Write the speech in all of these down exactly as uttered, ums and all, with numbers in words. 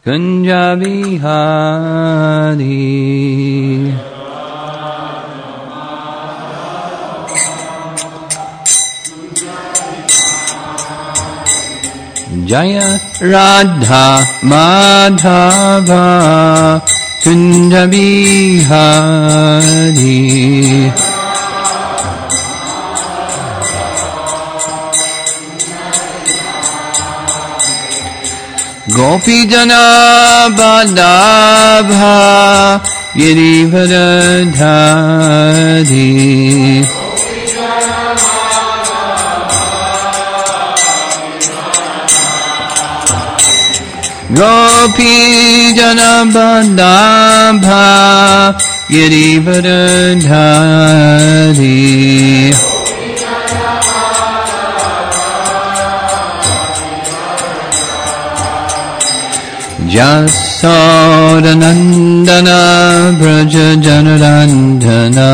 Kunja Bihari. Jaya Radha Madhava Kunja Bihari. Gopi Jana Vallabha Girivardhari. Gopi Jana Vallabha Girivardhari. Jasodanandana Braja Janarandana.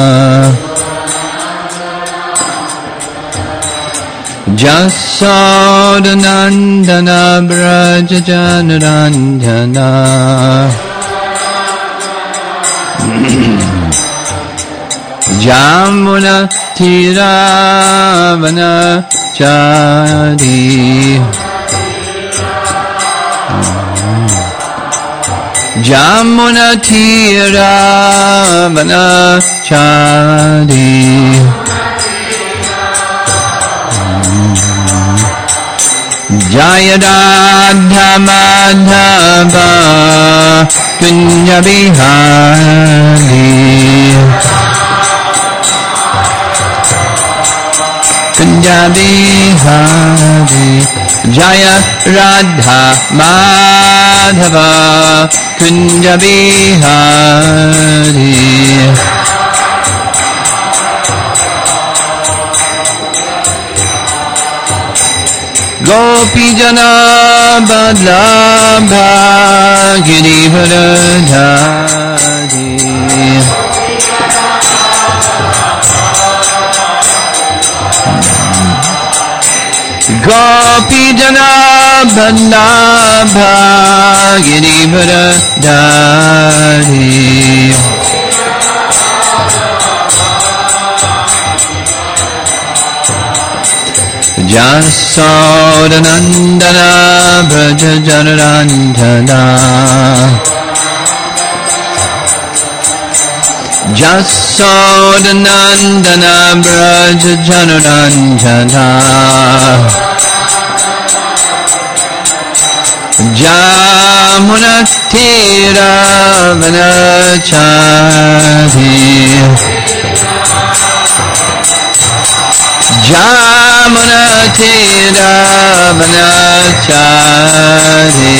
Jasodanandana Braja Janarandana. Jamuna Tiravana Chari. Jamuna Tiravana Chari. Jaya Radha Madhava Kunja Bihari. Kunja Bihari. Jaya Radha Madhava Kunja Bihari. Gopi Jana Vallabha Girivardhari. Gopi Jana Vallabha Girivardhari. Jasodanandana Braja Janarandana. Jasodanandana Braja Janarandana. Jamuna Tiravana Chari. Jamuna Tiravana Chari.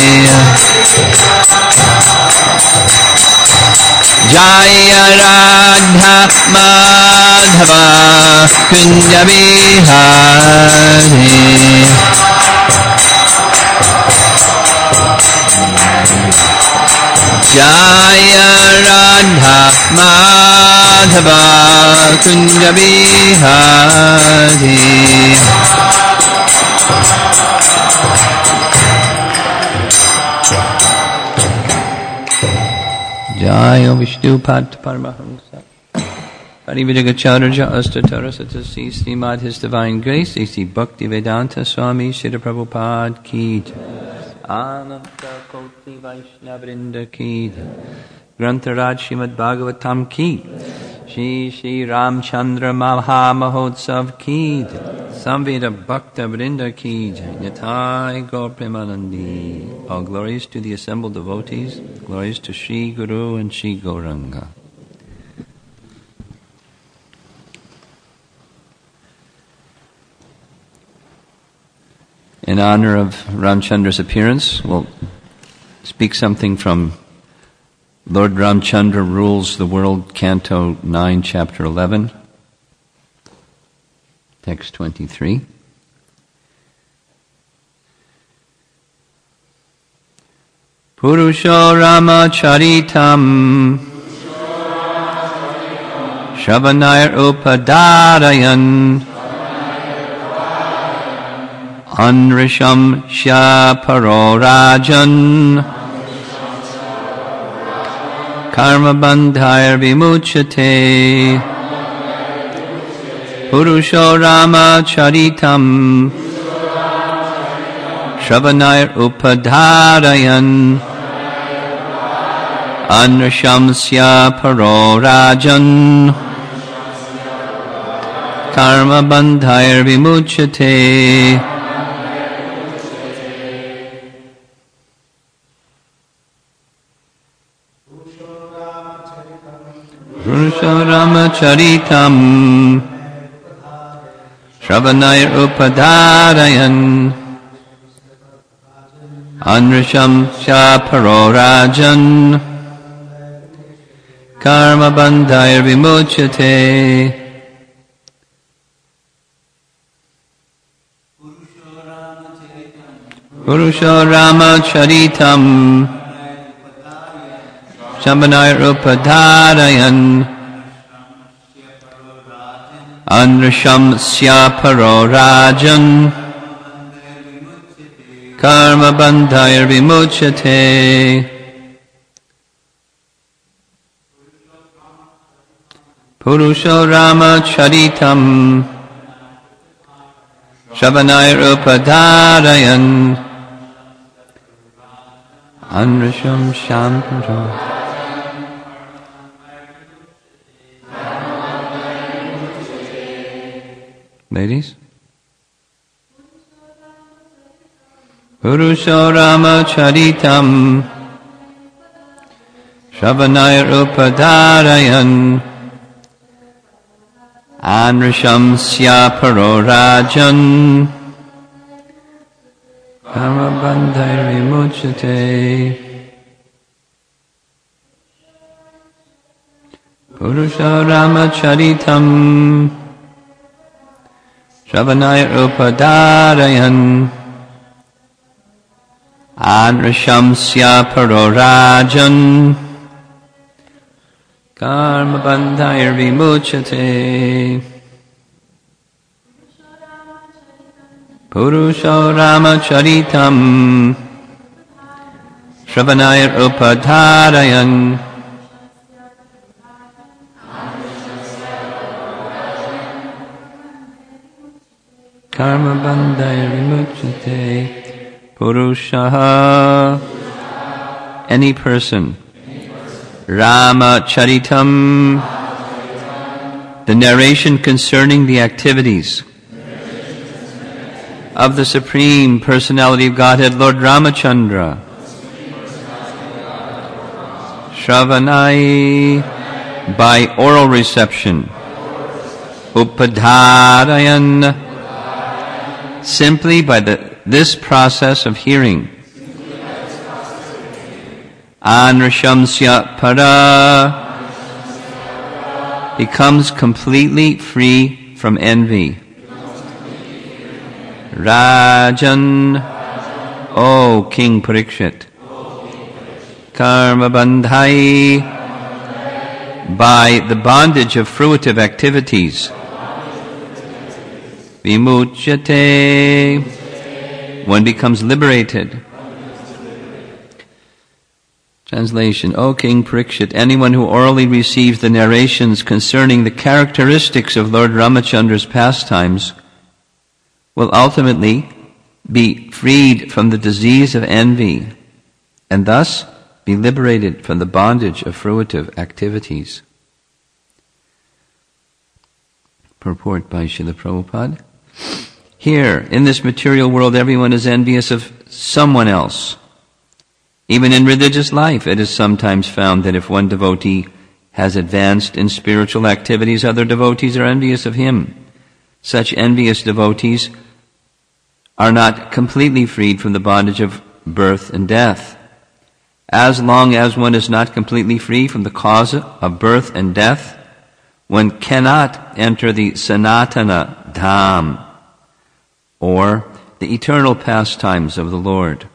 Jaya Radha Madhava Kunja Bihari. Jaya Radha Madhava Kunja Bihari. Jaya Vishnupad Paramahamsa Parivijagacharya Astatara Satasi Srimad His Divine Grace A C Bhaktivedanta Swami Srila Prabhupada Ki Ananta Koti Vaishnavrinda Ki Grantharaj Srimad Bhagavatam Ki Shri Shri Ramchandra Maha Mahotsav Ki Samveda Bhakta Vrinda Ki Nitai Gaur Premanandi. All glories to the assembled devotees, glories to Shri Guru and Shri Gauranga. In honor of Ramchandra's appearance, we'll speak something from Lord Ramchandra Rules the World, Canto nine, Chapter eleven, Text twenty-three. Purusho Rama Charitam Shravanayar Upadarayan Anrisham Shaparo Rajan karma bandhair vimuchyate. Purusho Rama Charitam Shravanair Upadharayan Anrashamsya Paro Rajan Karma Bandhair Vimuchyate. Purusho Rama Charitam Shravanair Upadharayan Anrashamsya Paro Rajan Karma Bandhair Vimuchyate. Purusho Rama Charitam Shravanair Upadharayan Anrashamsya Paro Rajan Karma Bandhair Vimuchyate. Purusho Rama Charitam Shravanair Upadharayan Anrashamsya Paro. Ladies? Purusho Rama Charitam Shravanair Upadharayan Anrashamsya Paro Rajan Karma Bandhair Vimuchyate. Purusho Rama Charitam Shravanair Upadharayan Anrashamsya Paro Rajan Karma Bandhair Vimuchyate. Purusho Rama Charitam Shravanair Upadharayan Karma Bandhair Vimuchyate. Purushaha, any person. Rama Charitam, the narration concerning the activities of the Supreme Personality of Godhead, Lord Ramachandra. Shravanai, by oral reception. Upadharayan, simply by the, this process of hearing. Anrashamsya Para, becomes completely free from envy. Rajan, O King Parikshit. Karma Bandhai, by the bondage of fruitive activities. Vimuchyate, one becomes liberated. Translation: O King Parikshit, anyone who orally receives the narrations concerning the characteristics of Lord Ramachandra's pastimes will ultimately be freed from the disease of envy and thus be liberated from the bondage of fruitive activities. Purport by Srila Prabhupada. Here, in this material world, everyone is envious of someone else. Even in religious life, it is sometimes found that if one devotee has advanced in spiritual activities, other devotees are envious of him. Such envious devotees are not completely freed from the bondage of birth and death. As long as one is not completely free from the cause of birth and death, one cannot enter the Sanatana Dham, or the eternal pastimes of the Lord.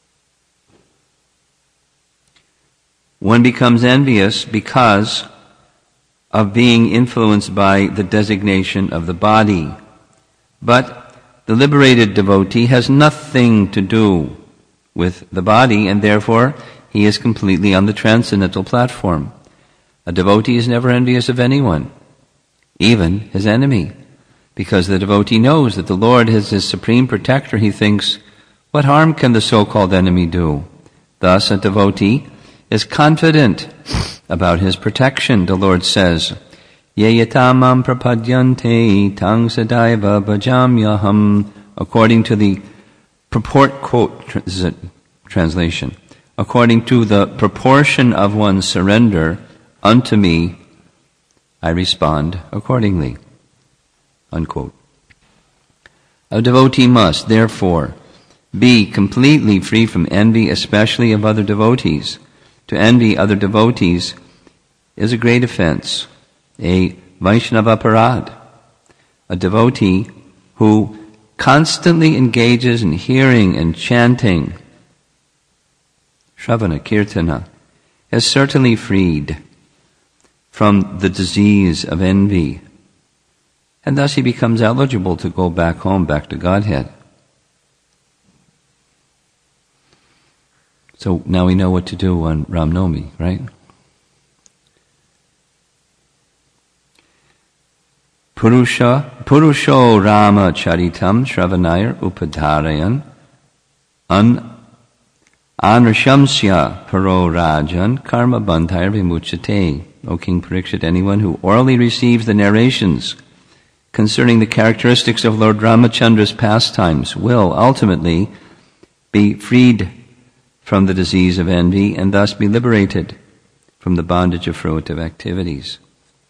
One becomes envious because of being influenced by the designation of the body. But the liberated devotee has nothing to do with the body, and therefore he is completely on the transcendental platform. A devotee is never envious of anyone, even his enemy, because the devotee knows that the Lord is his supreme protector. He thinks, what harm can the so-called enemy do? Thus, a devotee is confident about his protection. The Lord says, Ye yatamam prapadyante tang sadaiva bhajamyaham. According to the purport, quote, this is a translation, according to the proportion of one's surrender unto me, I respond accordingly. Unquote. A devotee must, therefore, be completely free from envy, especially of other devotees. To envy other devotees is a great offense, a Vaishnava aparad. A devotee who constantly engages in hearing and chanting Shravana Kirtana is certainly freed from the disease of envy, and thus he becomes eligible to go back home, back to Godhead. So now we know what to do on Ram Navami, right? Purusha, Purusho Rama Charitam Shravanayar Upadharayan An Anrashamsya Paro Rajan Karma Bandhayar Vimuchate. O King Parikshit, anyone who orally receives the narrations concerning the characteristics of Lord Ramachandra's pastimes will ultimately be freed from the disease of envy and thus be liberated from the bondage of fruitive activities.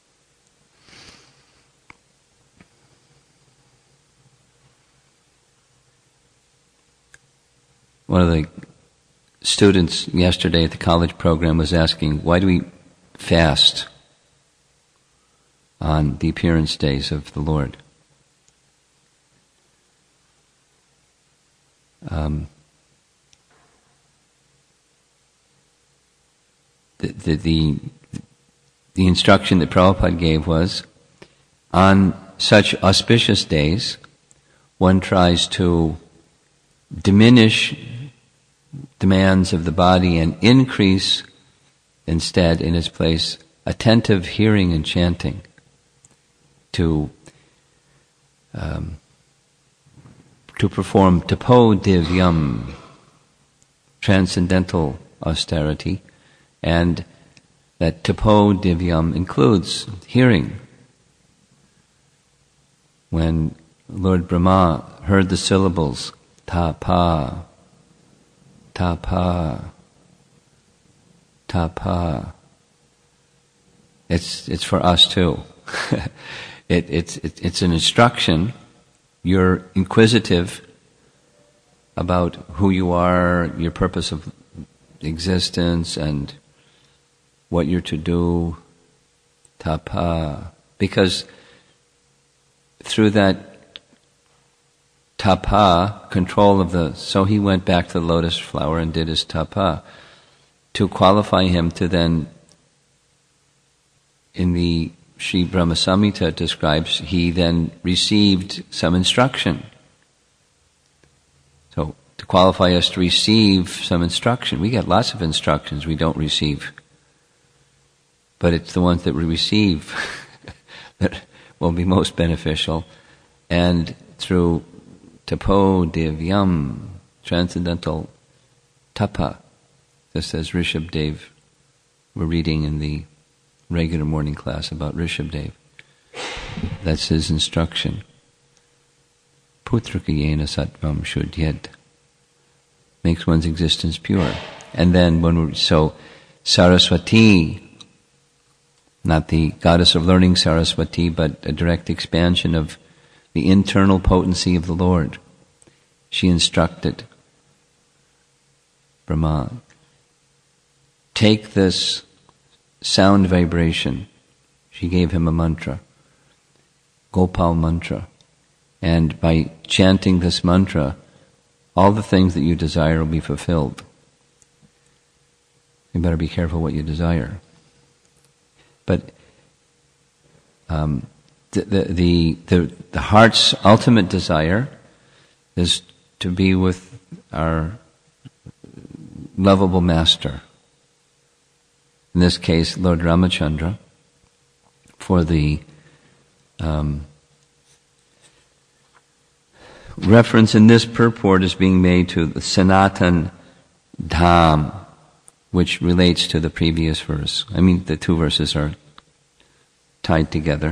One of the students yesterday at the college program was asking, why do we fast on the appearance days of the Lord? Um, the, the, the, the instruction that Prabhupada gave was, on such auspicious days, one tries to diminish demands of the body and increase instead in its place attentive hearing and chanting to um, to perform tapo divyam, transcendental austerity, and that tapo divyam includes hearing. When Lord Brahma heard the syllables tapa, tapa, tapa, it's it's for us too. it, it's it, it's an instruction. You're inquisitive about who you are, your purpose of existence, and what you're to do. Tapa, because through that tapa, control of the, so he went back to the lotus flower and did his tapa to qualify him to then, in the Sri Brahma Samhita describes, he then received some instruction. So to qualify us to receive some instruction, we get lots of instructions we don't receive. But it's the ones that we receive that will be most beneficial. And through tapo divyam, transcendental tapa, just as Rishabdev, we're reading in the regular morning class about Rishabdev. That's his instruction. Putrukayena sattvam shuddhyad, makes one's existence pure. And then when we're, so Saraswati, not the goddess of learning Saraswati, but a direct expansion of the internal potency of the Lord. She instructed Brahma, take this sound vibration. She gave him a mantra, Gopal mantra. And by chanting this mantra, all the things that you desire will be fulfilled. You better be careful what you desire. But um, the, the, the, the, the heart's ultimate desire is to be with our lovable master, in this case Lord Ramachandra, for the um, reference in this purport is being made to the Sanatan Dham, which relates to the previous verse. I mean, the two verses are tied together.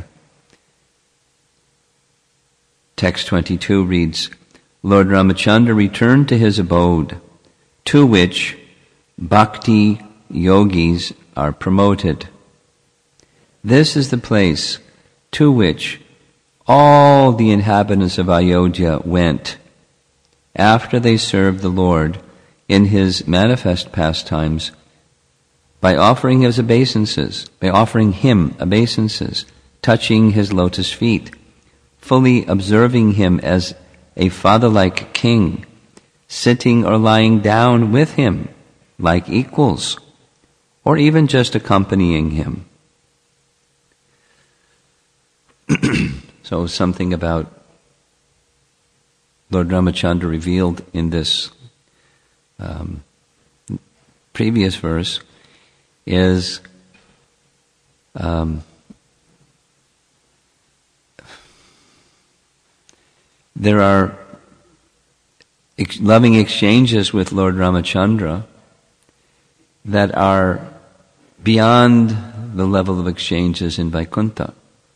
Text twenty-two reads, Lord Ramachandra returned to his abode, to which bhakti yogis are promoted. This is the place to which all the inhabitants of Ayodhya went after they served the Lord in his manifest pastimes by offering his obeisances, by offering him obeisances, touching his lotus feet, fully observing him as a father-like king, sitting or lying down with him like equals, or even just accompanying him. So something about Lord Ramachandra revealed in this um, previous verse is um, there are ex- loving exchanges with Lord Ramachandra that are beyond the level of exchanges in Vaikuntha.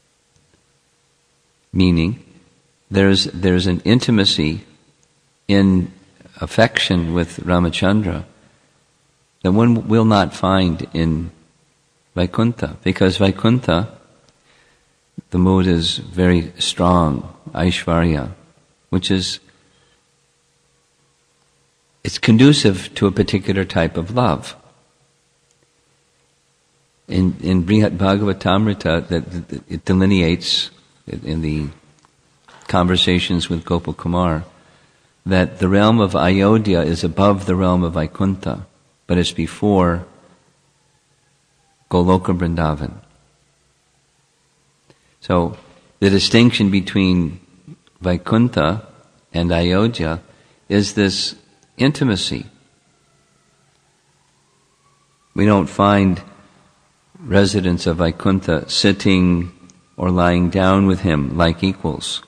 Meaning, there's there's an intimacy in affection with Ramachandra that one will not find in Vaikuntha, because Vaikuntha, the mood is very strong, Aishvarya, which is, it's conducive to a particular type of love. In in Brihat Bhagavatamrita, that, that it delineates in the conversations with Gopal Kumar that the realm of Ayodhya is above the realm of Vaikuntha, but it's before Goloka Vrindavan. So the distinction between Vaikuntha and Ayodhya is this intimacy. We don't find residents of Vaikuntha sitting or lying down with him like equals.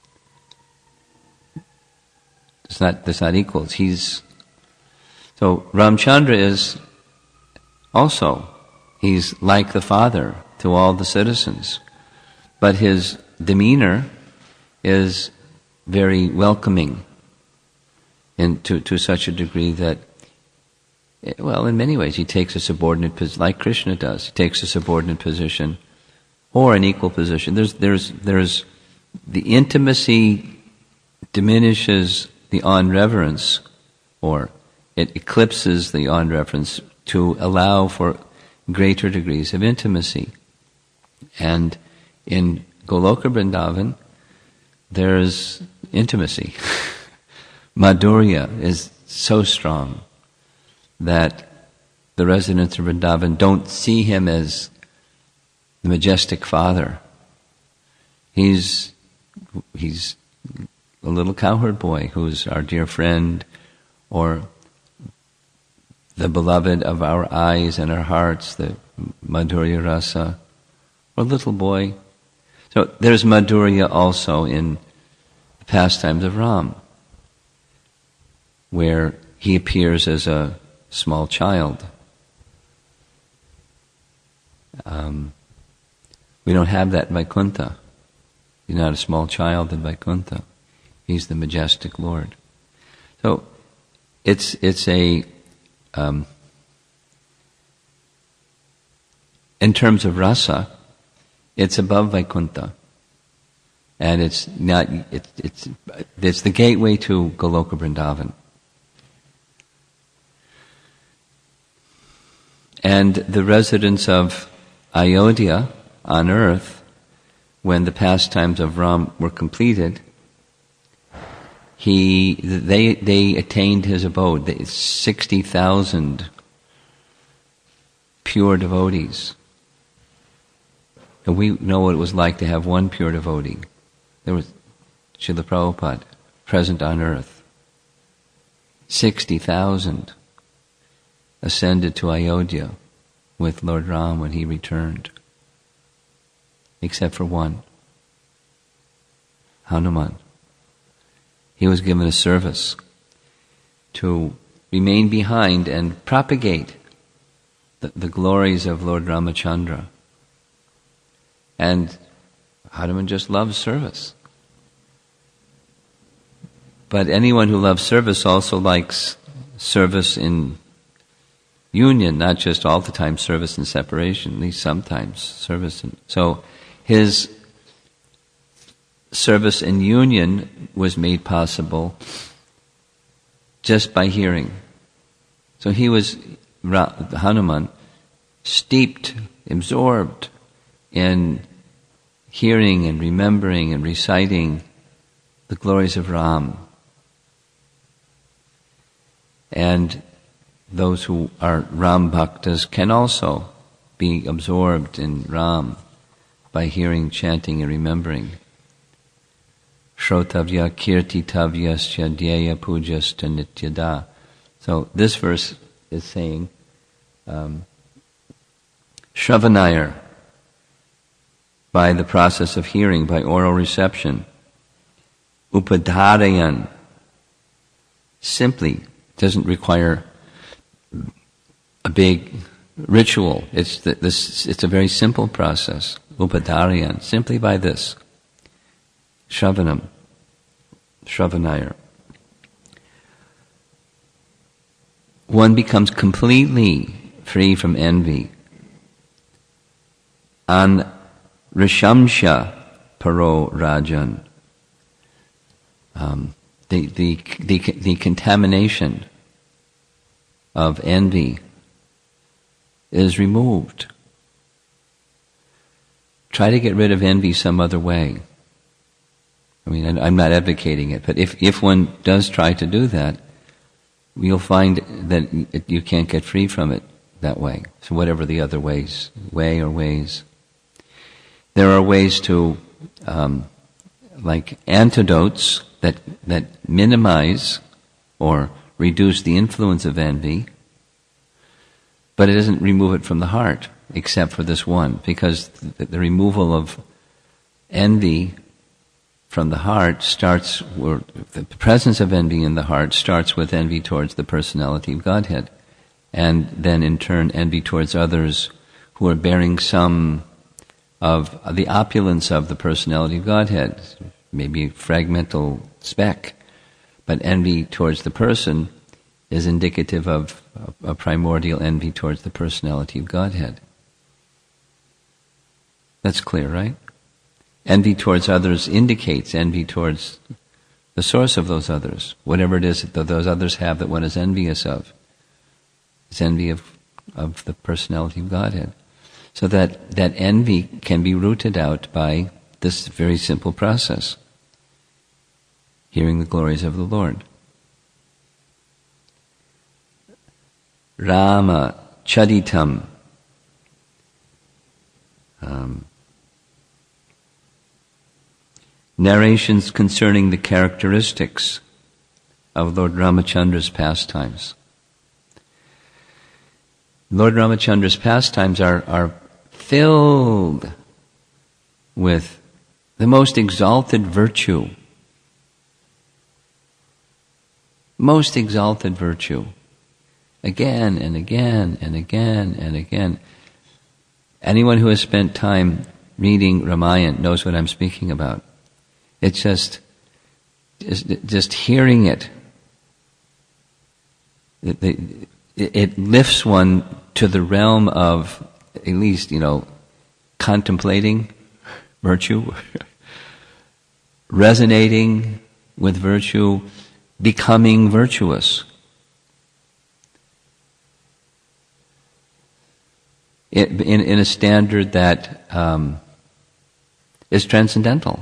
It's not, it's not equals. He's, so Ramchandra is also, he's like the father to all the citizens. But his demeanor is very welcoming in, to, to such a degree that, well, in many ways he takes a subordinate position, like Krishna does. He takes a subordinate position or an equal position. There's, there's, there's the intimacy diminishes the on-reverence, or it eclipses the on-reverence to allow for greater degrees of intimacy. And in Goloka Vrindavan, there's intimacy. Madhurya is so strong that the residents of Vrindavan don't see him as the majestic father. He's he's a little cowherd boy who's our dear friend, or the beloved of our eyes and our hearts, the Madhurya Rasa, or little boy. So there's Madhurya also in the pastimes of Ram, where he appears as a small child. Um, we don't have that in Vaikuntha. He's not a small child in Vaikuntha. He's the majestic Lord. So it's it's a um, in terms of rasa, it's above Vaikuntha, and it's not. It, it's it's the gateway to Goloka Vrindavan. And the residents of Ayodhya on earth, when the pastimes of Ram were completed, he they they attained his abode. They, Sixty thousand pure devotees. And we know what it was like to have one pure devotee. There was Srila Prabhupada present on earth. Sixty thousand ascended to Ayodhya with Lord Ram when he returned, except for one, Hanuman. He was given a service to remain behind and propagate the, the glories of Lord Ramachandra. And Hanuman just loves service. But anyone who loves service also likes service in union, not just all the time service in separation, at least sometimes service in... So his service in union was made possible just by hearing. So he was, Hanuman, steeped, absorbed in hearing and remembering and reciting the glories of Ram. And those who are Ram Bhaktas can also be absorbed in Ram by hearing, chanting and remembering. Shrotavya kirtitavyasya dhyaya pujasta nityada. So this verse is saying, um, Shravanayar, by the process of hearing, by oral reception. Upadharayan, simply, doesn't require a big ritual. It's the, this. It's a very simple process. Upadharayan, simply by this. Shravanam, Shravanayar. One becomes completely free from envy. An Rishamsha Paro Rajan. Um, the, the, the, the contamination of envy is removed. Try to get rid of envy some other way. I mean, I'm not advocating it, but if, if one does try to do that, you'll find that you can't get free from it that way. So whatever the other ways, way or ways. There are ways to, um, like antidotes that, that minimize or reduce the influence of envy, but it doesn't remove it from the heart, except for this one, because the, the removal of envy from the heart starts, or the presence of envy in the heart starts with envy towards the personality of Godhead, and then in turn envy towards others who are bearing some of the opulence of the personality of Godhead, maybe a fragmental speck, but envy towards the person is indicative of a primordial envy towards the personality of Godhead. That's clear, right? Envy towards others indicates envy towards the source of those others. Whatever it is that those others have that one is envious of. It's envy of, of the personality of Godhead. So that, that envy can be rooted out by this very simple process. Hearing the glories of the Lord. Rama Chaditam. Um, narrations concerning the characteristics of Lord Ramachandra's pastimes. Lord Ramachandra's pastimes are, are filled with the most exalted virtue. Most exalted virtue. Again and again and again and again. Anyone who has spent time reading Ramayana knows what I'm speaking about. It's just, just, just hearing it. It, it. It lifts one to the realm of, at least, you know, contemplating virtue, resonating with virtue, becoming virtuous. In, in, in a standard that um, is transcendental.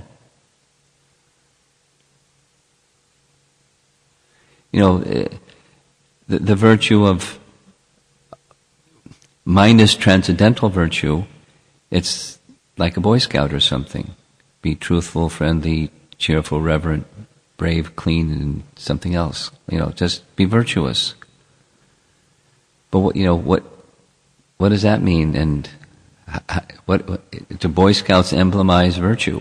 You know, the, the virtue of minus transcendental virtue, it's like a Boy Scout or something. Be truthful, friendly, cheerful, reverent, brave, clean, and something else. You know, just be virtuous. But what, you know, what what does that mean? And what, what do Boy Scouts emblemize virtue?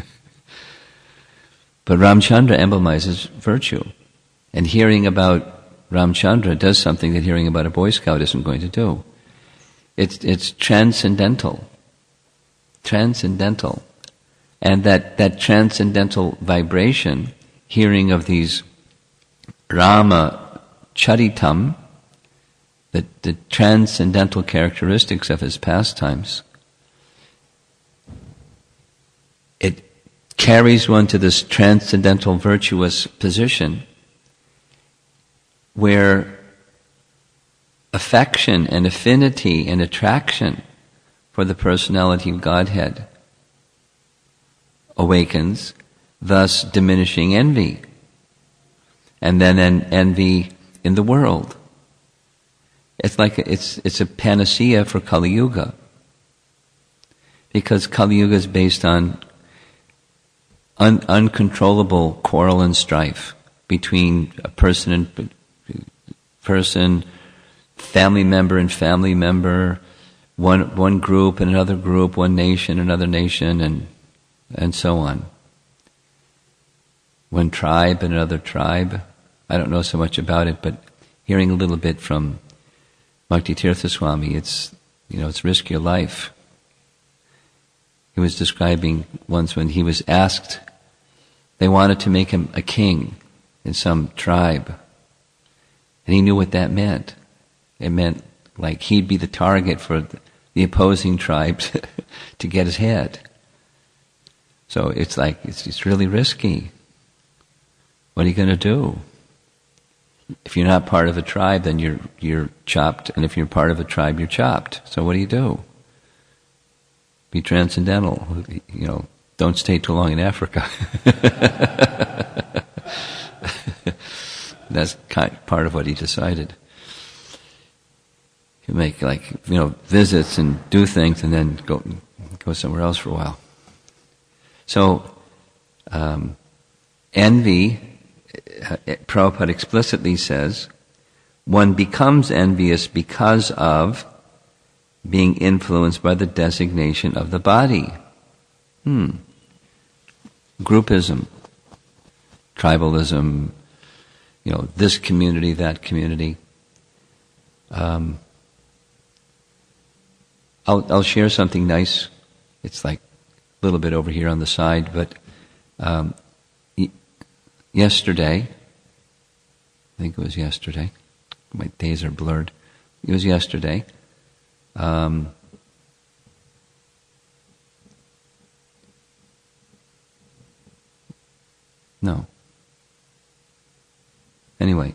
But Ramchandra emblemizes virtue. And hearing about Ramchandra does something that hearing about a Boy Scout isn't going to do. It's, it's transcendental. Transcendental. And that, that transcendental vibration, hearing of these Rama Charitam, the, the transcendental characteristics of his pastimes, it carries one to this transcendental virtuous position where affection and affinity and attraction for the personality of Godhead awakens, thus diminishing envy, and then en- envy in the world. It's like a, it's it's a panacea for Kali Yuga, because Kali Yuga is based on un- uncontrollable quarrel and strife between a person and person, family member and family member, one one group and another group, one nation, another nation, and and so on. One tribe and another tribe. I don't know so much about it, but hearing a little bit from Bhakti Tirtha Swami, it's, you know, it's risk your life. He was describing once when he was asked, they wanted to make him a king in some tribe. And he knew what that meant. It meant like he'd be the target for the opposing tribes to get his head. So it's like, it's, it's really risky. What are you going to do? If you're not part of a tribe, then you're you're chopped, and if you're part of a tribe, you're chopped. So what do you do? Be transcendental. You know, don't stay too long in Africa. That's kind, part of what he decided. You make like you know visits and do things, and then go go somewhere else for a while. So um, envy. Prabhupada explicitly says, one becomes envious because of being influenced by the designation of the body. Hmm. Groupism, tribalism, you know, this community, that community. Um, I'll, I'll share something nice. It's like a little bit over here on the side, but um, yesterday, I think it was yesterday, my days are blurred, it was yesterday, um, no, anyway,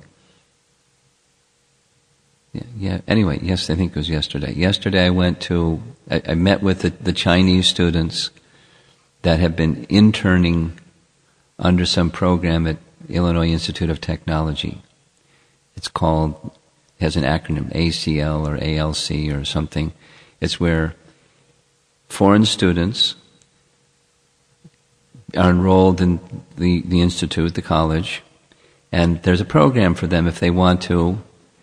yeah, yeah, anyway, yes, I think it was yesterday. Yesterday I went to, I, I met with the, the Chinese students that have been interning under some program at Illinois Institute of Technology. It's called, it has an acronym, A C L or A L C or something. It's where foreign students are enrolled in the, the institute, the college, and there's a program for them if they want to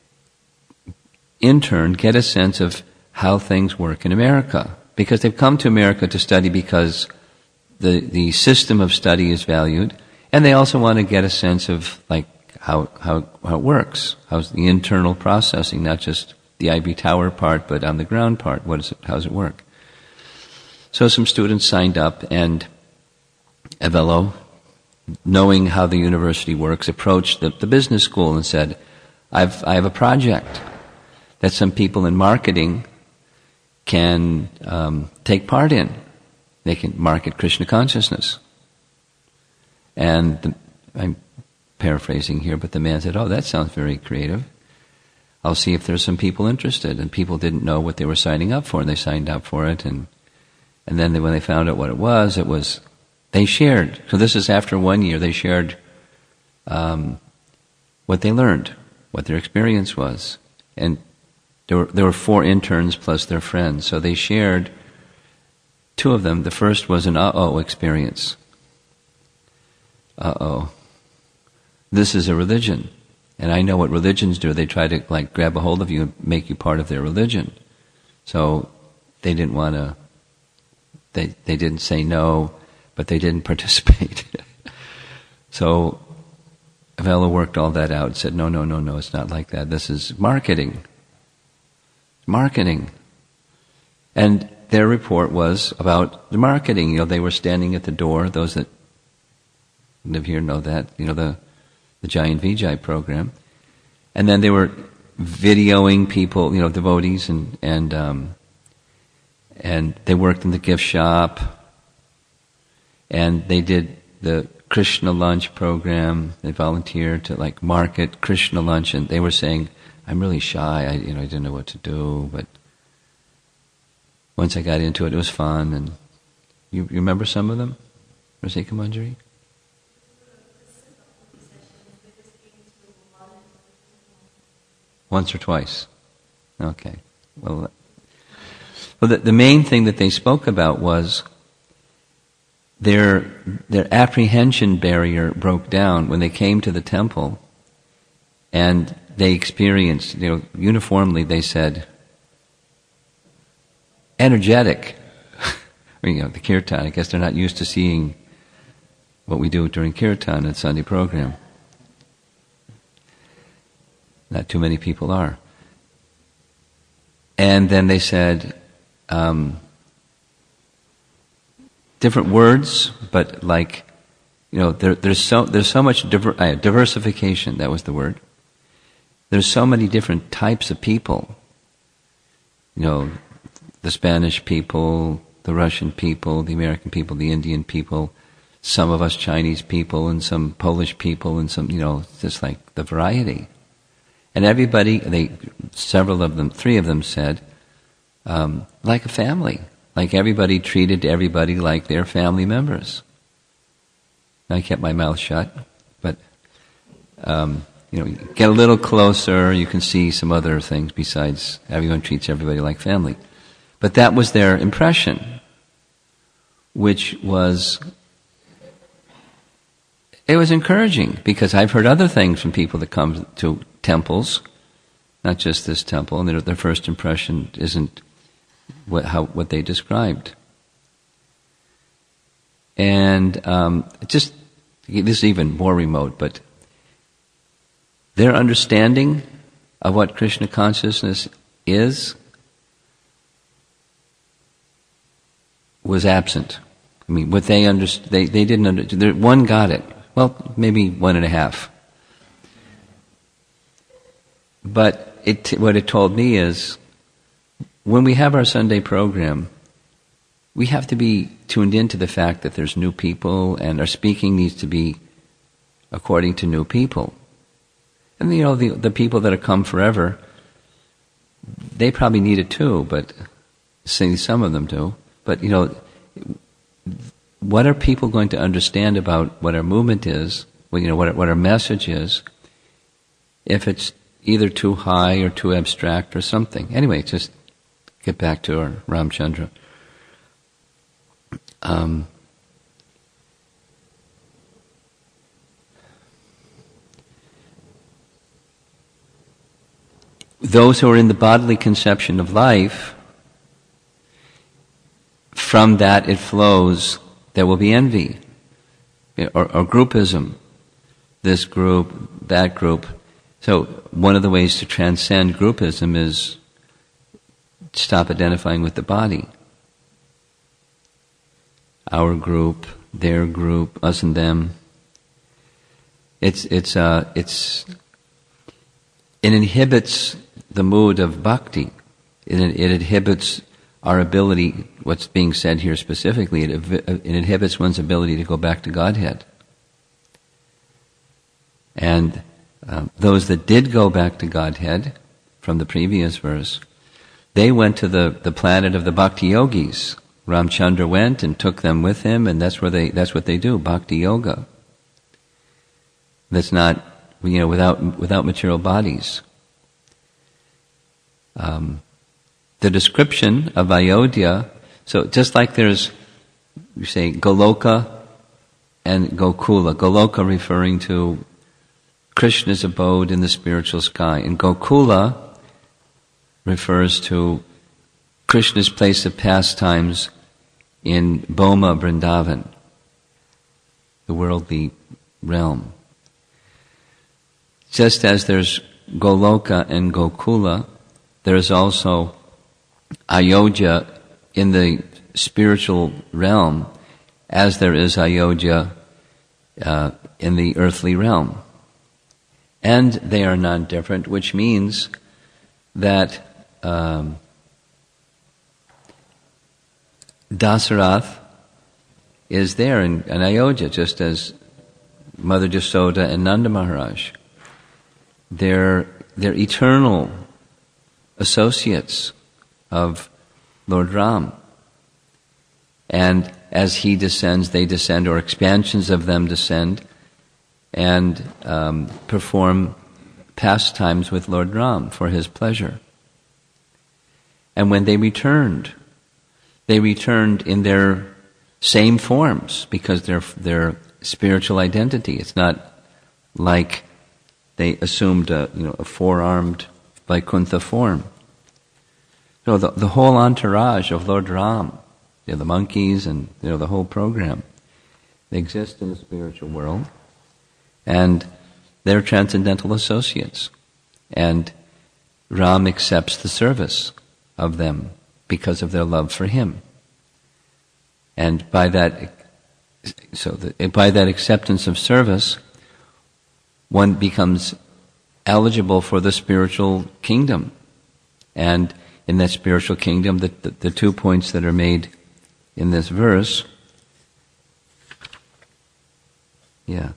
intern, get a sense of how things work in America. Because they've come to America to study because The, the system of study is valued, and they also want to get a sense of like how, how, how it works. How's the internal processing, not just the ivory tower part, but on the ground part. What is it? How does it work? So some students signed up, and Avello, knowing how the university works, approached the, the business school and said, I've, I have a project that some people in marketing can um, take part in. They can market Krishna consciousness. And the, I'm paraphrasing here, but the man said, oh, that sounds very creative. I'll see if there's some people interested. And people didn't know what they were signing up for, and they signed up for it. And and then they, when they found out what it was, it was, they shared. So this is after one year, they shared um, what they learned, what their experience was. And there were, there were four interns plus their friends. So they shared. Two of them, the first was an uh-oh experience. Uh-oh. This is a religion. And I know what religions do. They try to like grab a hold of you and make you part of their religion. So they didn't want to, they, they didn't say no, but they didn't participate. So Avella worked all that out and said, no, no, no, no, it's not like that. This is marketing. Marketing. And their report was about the marketing. You know, they were standing at the door. Those that live here know that. You know, the, the Giant Vijay program. And then they were videoing people, you know, devotees, and and um, and they worked in the gift shop. And they did the Krishna lunch program. They volunteered to like market Krishna lunch, and they were saying, "I'm really shy. I, you know, I didn't know what to do, but once I got into it, it was fun." And you, you remember some of them, Rasika Manjari? Once or twice. Okay. Well, well, the, the main thing that they spoke about was their their apprehension barrier broke down when they came to the temple, and they experienced, you know, uniformly they said, energetic. You know, the kirtan, I guess they're not used to seeing what we do during kirtan and Sunday program. Not too many people are. And then they said, um, different words, but like, you know, there, there's so there's so much diver, uh, diversification. That was the word. There's so many different types of people. You know, the Spanish people, the Russian people, the American people, the Indian people, some of us Chinese people, and some Polish people, and some, you know, just like the variety. And everybody, they, several of them, three of them said, um, like a family. Like everybody treated everybody like their family members. I kept my mouth shut, but, um, you know, you get a little closer, you can see some other things besides everyone treats everybody like family. But that was their impression, which was, it was encouraging, because I've heard other things from people that come to temples, not just this temple, and their, their first impression isn't what, how, what they described. And um, just, this is even more remote, but their understanding of what Krishna consciousness is was absent. I mean, what they understood, they, they didn't understand. One got it. Well, maybe one and a half. But it, what it told me is, when we have our Sunday program, we have to be tuned into the fact that there's new people, and our speaking needs to be according to new people. And you know, the the people that have come forever, they probably need it too, but see, some of them do. But you know, what are people going to understand about what our movement is? Well, you know, what what our message is, if it's either too high or too abstract or something. Anyway, just get back to our Ramchandra. Um, those who are in the bodily conception of life, from that it flows, there will be envy, or, or groupism. This group, that group. So one of the ways to transcend groupism is stop identifying with the body. Our group, their group, us and them. It's it's uh it's it inhibits the mood of bhakti. It, it inhibits our ability. What's being said here specifically, it, it inhibits one's ability to go back to Godhead. And um, those that did go back to Godhead, from the previous verse, they went to the, the planet of the Bhakti Yogis. Ramchandra went and took them with him, and that's where they that's what they do, Bhakti Yoga. That's not, you know, without without material bodies. Um, the description of Ayodhya, so just like there's, you say, Goloka and Gokula. Goloka referring to Krishna's abode in the spiritual sky, and Gokula refers to Krishna's place of pastimes in Boma Vrindavan, the worldly realm. Just as there's Goloka and Gokula, there is also Ayodhya in the spiritual realm, as there is Ayodhya uh, in the earthly realm. And they are non-different, which means that um, Dasarath is there in, in Ayodhya, just as Mother Jasoda and Nanda Maharaj. They're, they're eternal associates of Lord Ram. And as he descends, they descend, or expansions of them descend, and um, perform pastimes with Lord Ram for his pleasure. And when they returned, they returned in their same forms, because they're their spiritual identity. It's not like they assumed a, you know, a four-armed Vaikuntha form. So the, the whole entourage of Lord Ram, you know, the monkeys and you know the whole program, they exist in the spiritual world, and they're transcendental associates. And Ram accepts the service of them because of their love for him. And by that, so the, by that acceptance of service, one becomes eligible for the spiritual kingdom. And in that spiritual kingdom, the, the, the two points that are made in this verse, yeah,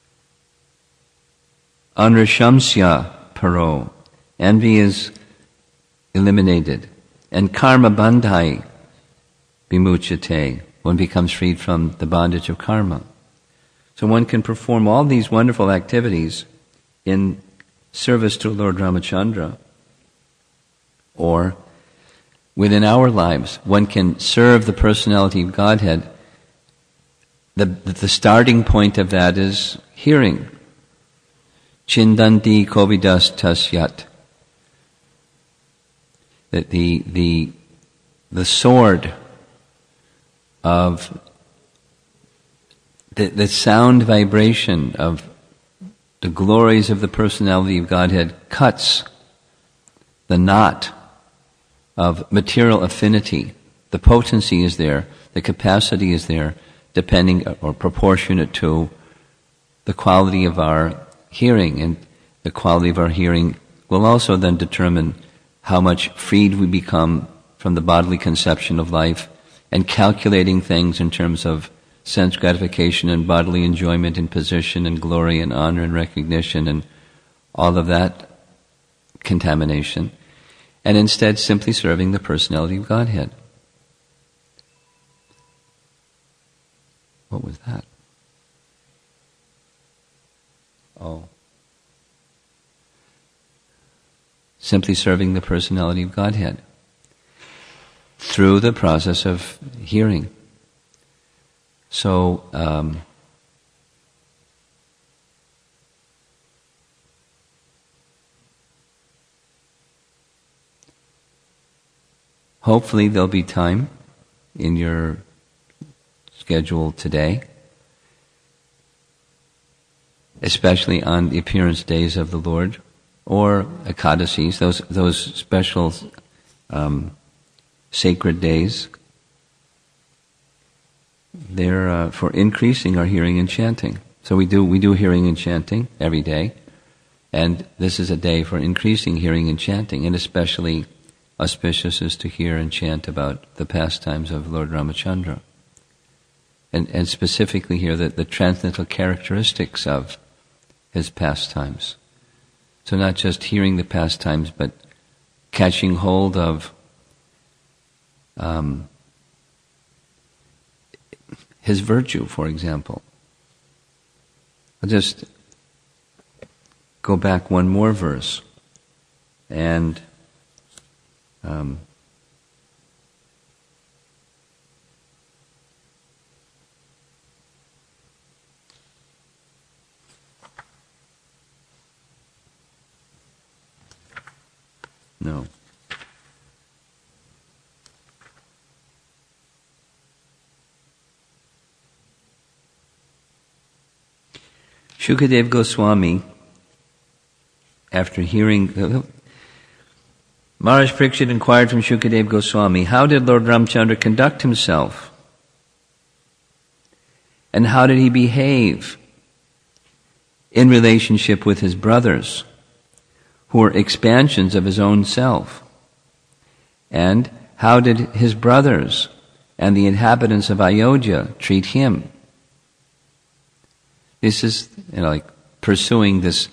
Anrishamsya paro, envy is eliminated, and karma bandhai vimuchyate, one becomes freed from the bondage of karma. So one can perform all these wonderful activities in service to Lord Ramachandra, or within our lives, one can serve the personality of Godhead. The, the starting point of that is hearing. Chindanti kovidas tasyat. That the, the, the sword of the, the sound vibration of the glories of the personality of Godhead cuts the knot of material affinity. The potency is there, the capacity is there, depending or proportionate to the quality of our hearing, and the quality of our hearing will also then determine how much freed we become from the bodily conception of life, and calculating things in terms of sense gratification and bodily enjoyment and position and glory and honor and recognition and all of that contamination, and instead simply serving the personality of Godhead. What was that? Oh. Simply serving the personality of Godhead through the process of hearing. So, um, hopefully there'll be time in your schedule today, especially on the appearance days of the Lord, or Ekadasis, those those special um, sacred days. They're uh, for increasing our hearing and chanting. So we do we do hearing and chanting every day, and this is a day for increasing hearing and chanting, and especially auspicious is to hear and chant about the pastimes of Lord Ramachandra, and and specifically here the, the transcendental characteristics of his pastimes. So not just hearing the pastimes, but catching hold of um, his virtue, for example. I'll just go back one more verse, and um, no. Shukadev Goswami, after hearing... Maharaj Parikshit inquired from Shukadev Goswami, how did Lord Ramchandra conduct himself? And how did he behave in relationship with his brothers, who were expansions of his own self? And how did his brothers and the inhabitants of Ayodhya treat him? This is, you know, like pursuing this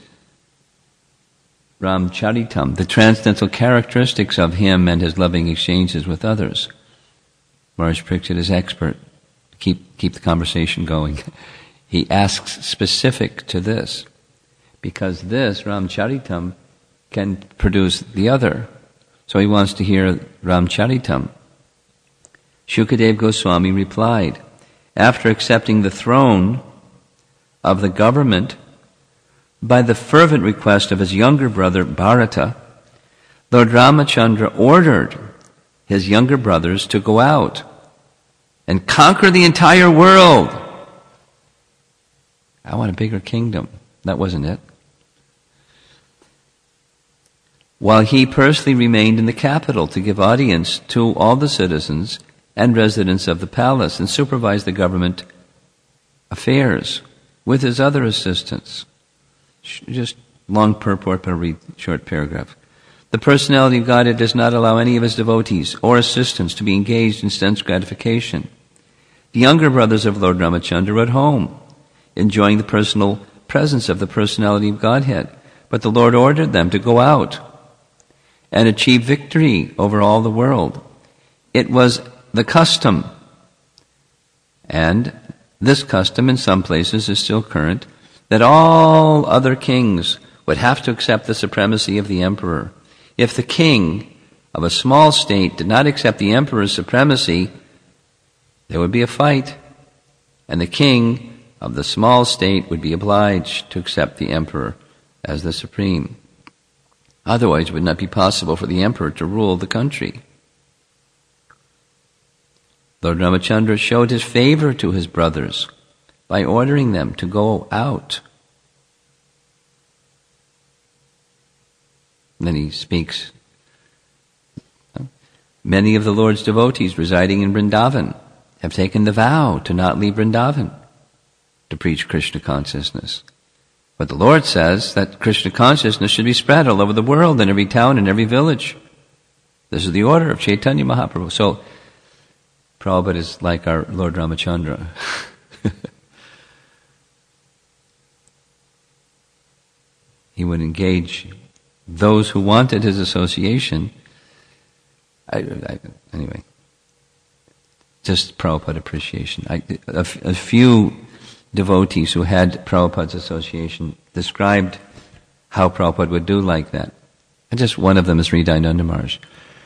Ramcharitam, the transcendental characteristics of him and his loving exchanges with others. Maharaj Parikshit is expert. Keep keep the conversation going. He asks specific to this, because this, Ramcharitam, can produce the other. So he wants to hear Ramcharitam. Shukadev Goswami replied, after accepting the throne of the government by the fervent request of his younger brother Bharata, Lord Ramachandra ordered his younger brothers to go out and conquer the entire world. I want a bigger kingdom. That wasn't it. While he personally remained in the capital to give audience to all the citizens and residents of the palace and supervise the government affairs with his other assistants. Just long purport, but I'll read short paragraph. The personality of Godhead does not allow any of his devotees or assistants to be engaged in sense gratification. The younger brothers of Lord Ramachandra were at home, enjoying the personal presence of the personality of Godhead, but the Lord ordered them to go out and achieve victory over all the world. It was the custom, and this custom in some places is still current, that all other kings would have to accept the supremacy of the emperor. If the king of a small state did not accept the emperor's supremacy, there would be a fight, and the king of the small state would be obliged to accept the emperor as the supreme. Otherwise, it would not be possible for the emperor to rule the country. Lord Ramachandra showed his favor to his brothers by ordering them to go out. And then he speaks. Many of the Lord's devotees residing in Vrindavan have taken the vow to not leave Vrindavan to preach Krishna consciousness. But the Lord says that Krishna consciousness should be spread all over the world, in every town and every village. This is the order of Chaitanya Mahaprabhu. So, Prabhupada is like our Lord Ramachandra. He would engage those who wanted his association. I, I, anyway, just Prabhupada appreciation. I, a, a few devotees who had Prabhupada's association described how Prabhupada would do like that. And just one of them is Sri Dayananda Maharaj.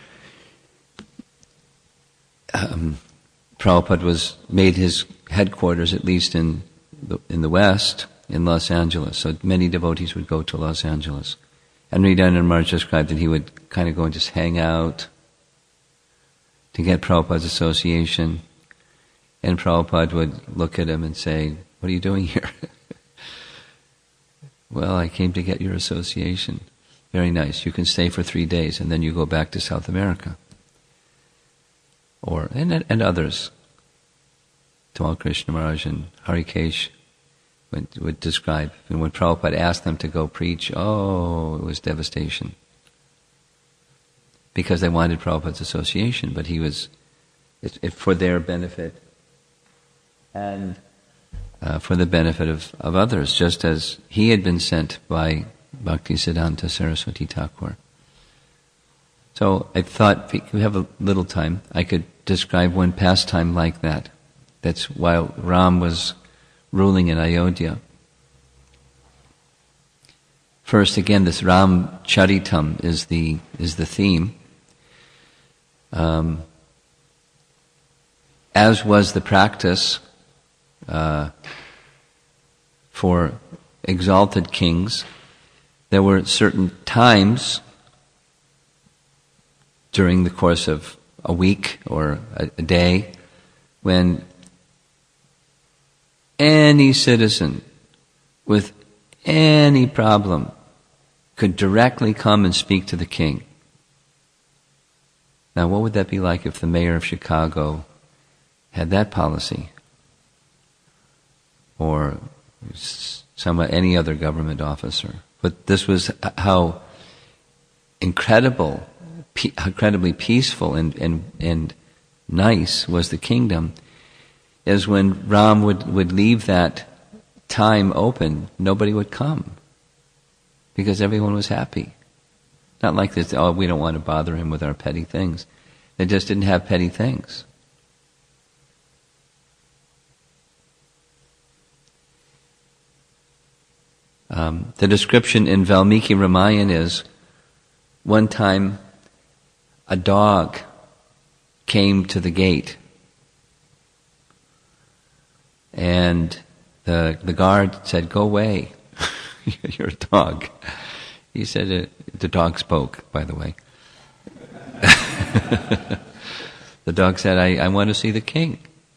Um, Prabhupada was made his headquarters, at least in the, in the West, in Los Angeles. So many devotees would go to Los Angeles. And Sri Dayananda Maharaj described that he would kind of go and just hang out to get Prabhupada's association. And Prabhupada would look at him and say, "What are you doing here?" "Well, I came to get your association." "Very nice. You can stay for three days and then you go back to South America." Or and and others. Tamal Krishna Maharaj and Harikesh would, would describe. And when Prabhupada asked them to go preach, oh, it was devastation. Because they wanted Prabhupada's association, but he was, it, it, for their benefit and uh, for the benefit of, of others, just as he had been sent by Bhaktisiddhanta Saraswati Thakur. So I thought, if we have a little time, I could describe one pastime like that. That's while Ram was ruling in Ayodhya. First, again, this Ram Charitam is the is the theme. Um, as was the practice uh, for exalted kings, there were certain times during the course of a week or a, a day when any citizen with any problem could directly come and speak to the king. Now, what would that be like if the mayor of Chicago had that policy? Or some any other government officer. But this was how incredible, pe- incredibly peaceful and, and, and nice was the kingdom, is when Ram would, would leave that time open, nobody would come. Because everyone was happy. Not like this, oh, we don't want to bother him with our petty things. They just didn't have petty things. Um, the description in Valmiki Ramayana is, one time a dog came to the gate, and the the guard said, "Go away, you're a dog." He said, uh, the dog spoke, by the way. The dog said, I, I want to see the king.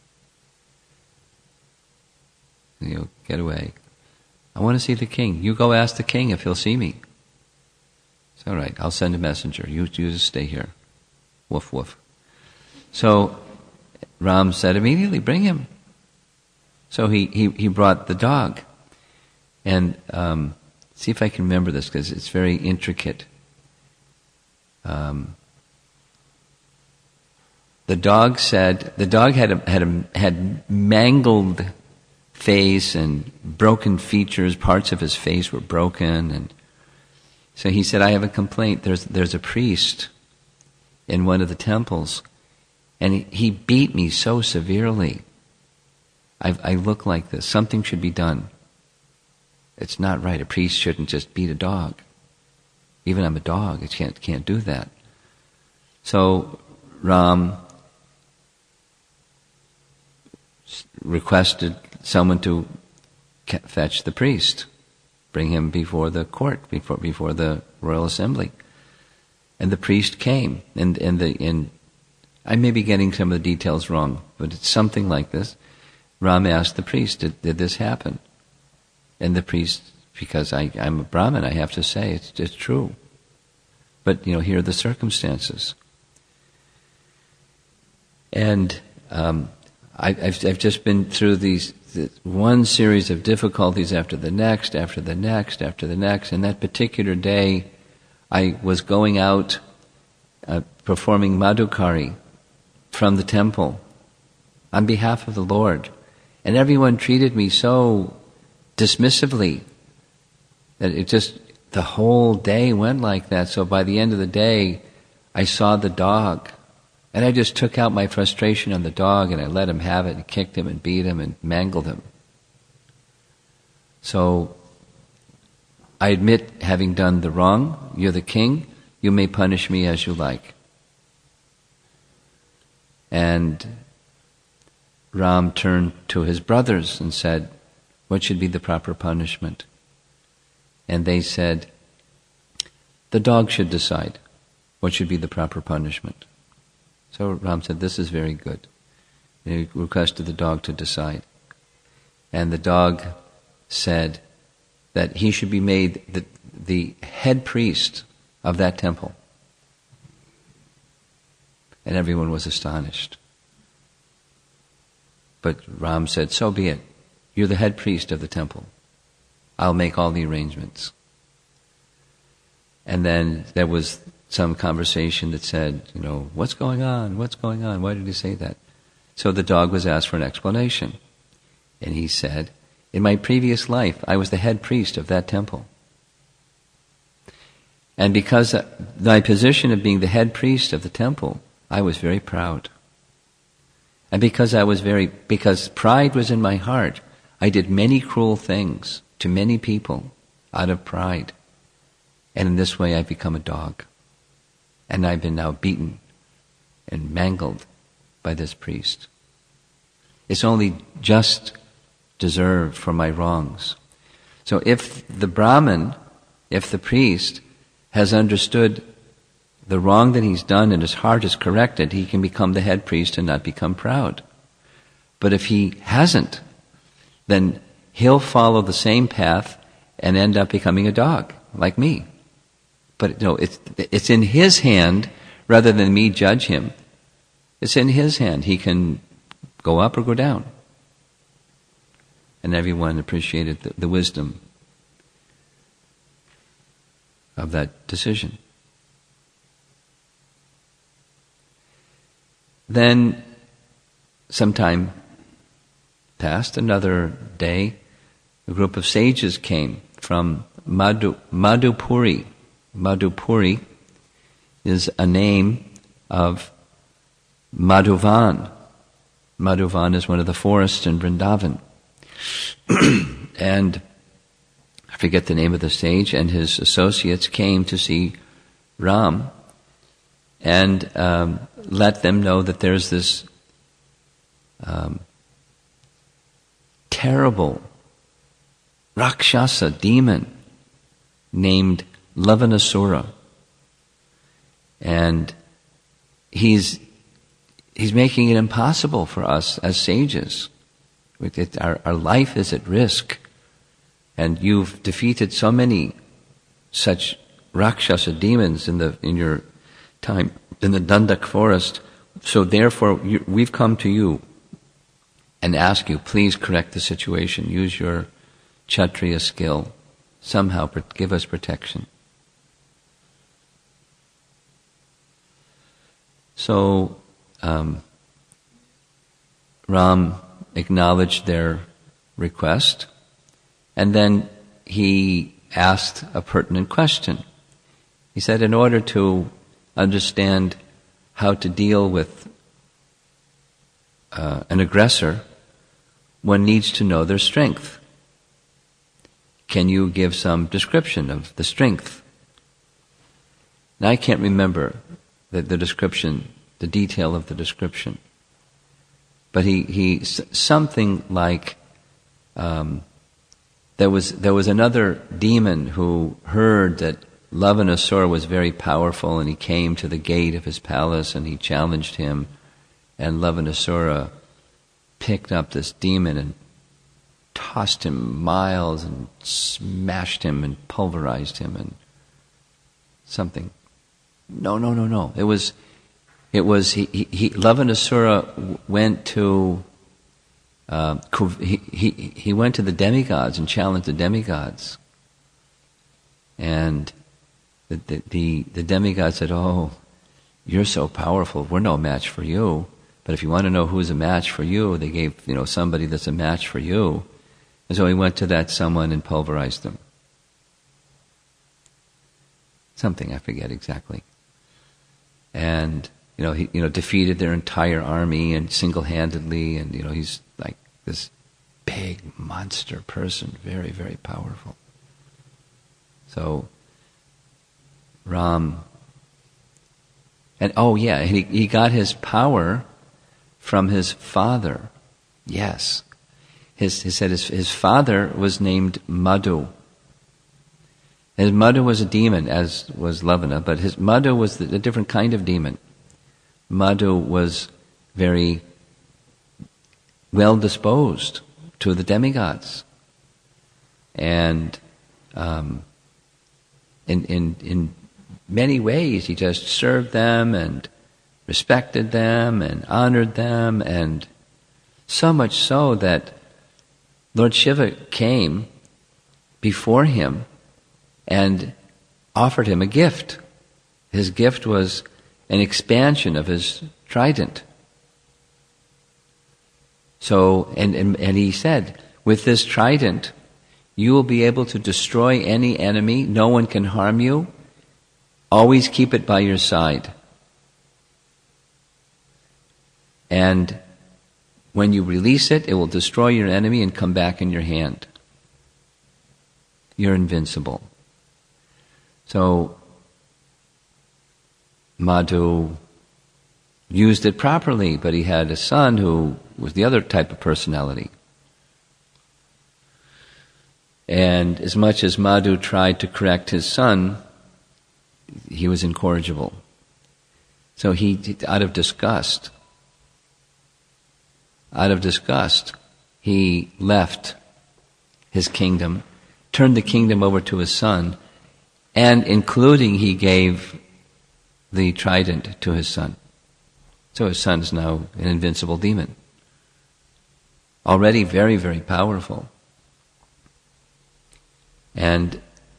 You know, get away. I want to see the king. You go ask the king if he'll see me. It's all right, I'll send a messenger. You, you just stay here. Woof, woof. So Ram said immediately, bring him. So he, he, he brought the dog. And um, see if I can remember this, because it's very intricate. Um, the dog said, the dog had a, had a, had mangled face and broken features. Parts of his face were broken, and so he said, I have a complaint. There's there's a priest in one of the temples, and he, he beat me so severely. I, I look like this. Something should be done. It's not right. A priest shouldn't just beat a dog. Even I'm a dog. I can't can't do that. So Ram requested someone to fetch the priest, bring him before the court, before before the royal assembly. And the priest came, and and the and I may be getting some of the details wrong, but it's something like this. Ram asked the priest, "Did, did this happen?" And the priest, because I, I'm a Brahmin, I have to say it's it's true. But you know, here are the circumstances. And um, I, I've I've just been through these the, one series of difficulties after the next, after the next, after the next. And that particular day, I was going out uh, performing Madhukari from the temple on behalf of the Lord, and everyone treated me so dismissively that it just the whole day went like that. So by the end of the day, I saw the dog. And I just took out my frustration on the dog, and I let him have it, and kicked him, and beat him, and mangled him. So, I admit having done the wrong. You're the king. You may punish me as you like. And Ram turned to his brothers and said, what should be the proper punishment? And they said, the dog should decide what should be the proper punishment. So Ram said, this is very good. And he requested the dog to decide. And the dog said that he should be made the, the head priest of that temple. And everyone was astonished. But Ram said, so be it. You're the head priest of the temple. I'll make all the arrangements. And then there was some conversation that said, you know, what's going on? What's going on? Why did he say that? So the dog was asked for an explanation. And he said, in my previous life, I was the head priest of that temple. And because of my position of being the head priest of the temple, I was very proud. And because I was very, because pride was in my heart, I did many cruel things to many people out of pride. And in this way I've become a dog. And I've been now beaten and mangled by this priest. It's only just deserved for my wrongs. So if the Brahmin, if the priest has understood the wrong that he's done and his heart is corrected, he can become the head priest and not become proud. But if he hasn't, then he'll follow the same path and end up becoming a dog, like me. But no, it's, it's in his hand, rather than me judge him. It's in his hand. He can go up or go down. And everyone appreciated the, the wisdom of that decision. Then, some time passed, another day, a group of sages came from Madhu, Madhupuri. Madhupuri is a name of Madhuvan. Madhuvan is one of the forests in Vrindavan. And I forget the name of the sage, and his associates came to see Ram and um, let them know that there's this um, terrible Rakshasa demon named Lavanasura. And he's he's making it impossible for us as sages. It, our, our life is at risk. And you've defeated so many such Rakshasa demons in the in your time in the Dandak forest. So therefore, you, we've come to you and ask you, please correct the situation. Use your Kshatriya skill. Somehow give us protection. So um, Ram acknowledged their request, and then he asked a pertinent question. He said, in order to understand how to deal with uh, an aggressor, one needs to know their strength. Can you give some description of the strength? Now, I can't remember the, the description, the detail of the description. But he, he something like um, there was there was another demon who heard that Lavanasura was very powerful, and he came to the gate of his palace and he challenged him, and Lavanasura picked up this demon and tossed him miles and smashed him and pulverized him and something. No, no, no, no. It was, it was, he, he, he Lavanasura went to, uh, he, he, he went to the demigods and challenged the demigods. And the, the, the, the demigod said, oh, you're so powerful, we're no match for you. But if you want to know who's a match for you, they gave, you know, somebody that's a match for you. And so he went to that someone and pulverized them. Something, I forget exactly. And, you know, he, you know, defeated their entire army and single-handedly, and, you know, he's like this big monster person, very, very powerful. So, Ram, and oh yeah, he, he got his power from his father. Yes. His, he said his, his father was named Madhu. His Madhu was a demon, as was Lavana, but his Madhu was a different kind of demon. Madhu was very well disposed to the demigods, and um, in in in many ways he just served them and respected them and honored them, and so much so that Lord Shiva came before him and offered him a gift. His gift was an expansion of his trident. So, and, and, and he said, with this trident, you will be able to destroy any enemy. No one can harm you. Always keep it by your side. And when you release it, it will destroy your enemy and come back in your hand. You're invincible. So, Madhu used it properly, but he had a son who was the other type of personality. And as much as Madhu tried to correct his son, he was incorrigible. So he, out of disgust, out of disgust, he left his kingdom, turned the kingdom over to his son, and including he gave the trident to his son. So his son is now an invincible demon. Already very, very powerful. And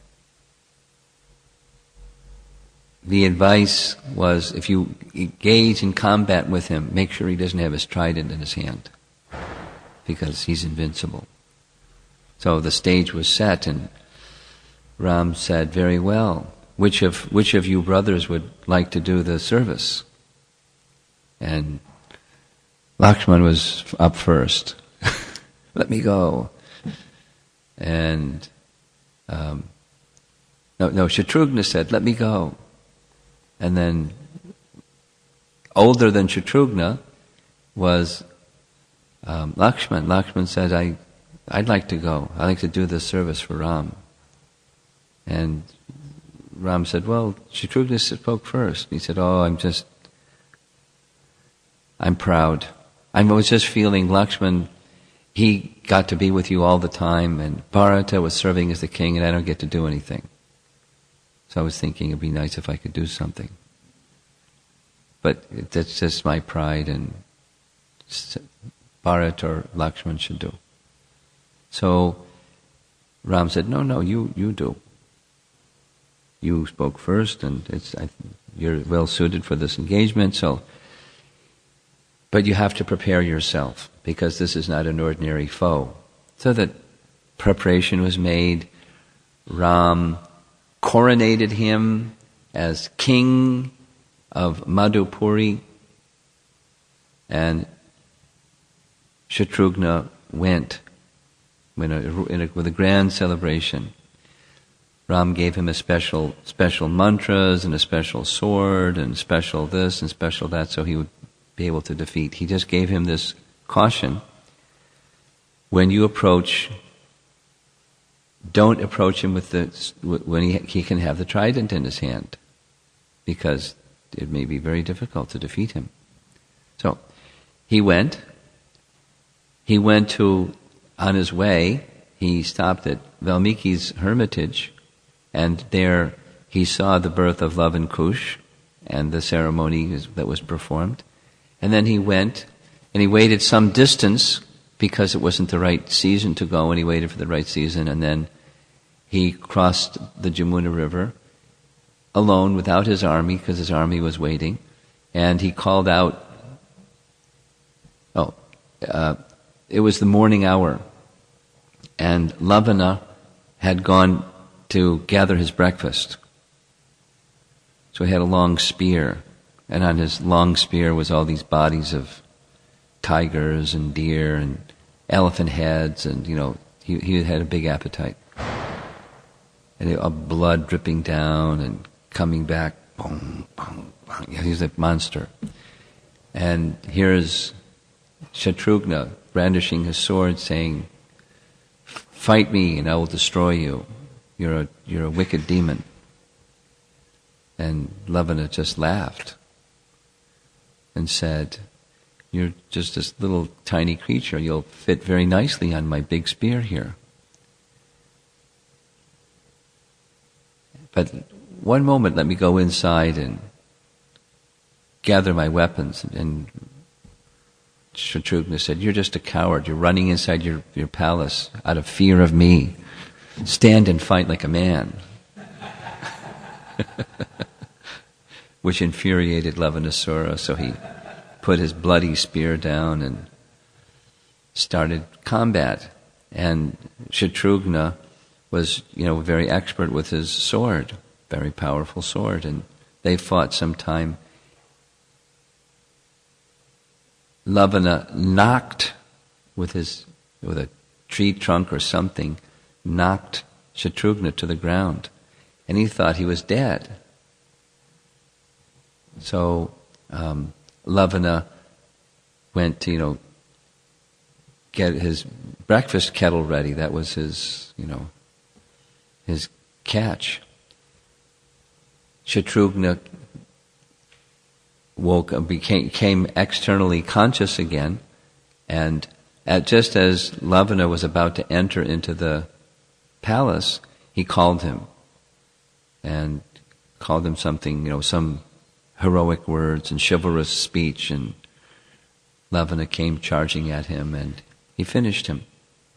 the advice was, if you engage in combat with him, make sure he doesn't have his trident in his hand, because he's invincible. So the stage was set, and Ram said, very well, which of which of you brothers would like to do the service? And Lakshman was up first. Let me go. And um, no, no, Shatrughna said, let me go. And then, older than Shatrughna was um, Lakshman. Lakshman said, I, I'd like to go. I'd like to do this service for Ram. And Ram said, well, Shatrughna spoke first. He said, oh, I'm just, I'm proud. I was just feeling Lakshman, he got to be with you all the time, and Bharata was serving as the king, and I don't get to do anything. So I was thinking it'd be nice if I could do something. But that's just my pride, and Bharat or Lakshman should do. So Ram said, no, no, you, you do. You spoke first, and it's I, you're well suited for this engagement, so... But you have to prepare yourself, because this is not an ordinary foe. So that preparation was made. Ram coronated him as king of Madhupuri, and Shatrughna went in a, in a, with a grand celebration. Ram gave him a special special mantras and a special sword and special this and special that, so he would be able to defeat. He just gave him this caution. When you approach, don't approach him with the when he he can have the trident in his hand, because it may be very difficult to defeat him. So he went. He went to on his way. He stopped at Valmiki's hermitage, and there he saw the birth of Lava and Kush and the ceremony that was performed. And then he went, and he waited some distance, because it wasn't the right season to go, and he waited for the right season, and then he crossed the Jamuna River alone, without his army, because his army was waiting, and he called out, oh, uh, it was the morning hour, and Lavana had gone to gather his breakfast. So he had a long spear, and on his long spear was all these bodies of tigers and deer and elephant heads, and, you know, he, he had a big appetite. And it, uh, blood dripping down and coming back, boom, boom, boom. Yeah, he's a monster. And here's Shatrughna brandishing his sword, saying, fight me and I will destroy you. You're a, you're a wicked demon. And Lavana just laughed and said, you're just this little tiny creature. You'll fit very nicely on my big spear here. But one moment, let me go inside and gather my weapons. And Shatrughna said, you're just a coward. You're running inside your, your palace out of fear of me. Stand and fight like a man. Which infuriated Lavanasura, so he put his bloody spear down and started combat. And Shatrughna was, you know, very expert with his sword, very powerful sword, and they fought some time. Lavana knocked with his with a tree trunk or something, knocked Shatrughna to the ground, and he thought he was dead. So um, Lavana went to, you know, get his breakfast kettle ready. That was his, you know, his catch. Shatrughna woke up, became, became externally conscious again, and at, just as Lavana was about to enter into the palace, he called him and called him something, you know, some heroic words and chivalrous speech, and Lavana came charging at him and he finished him.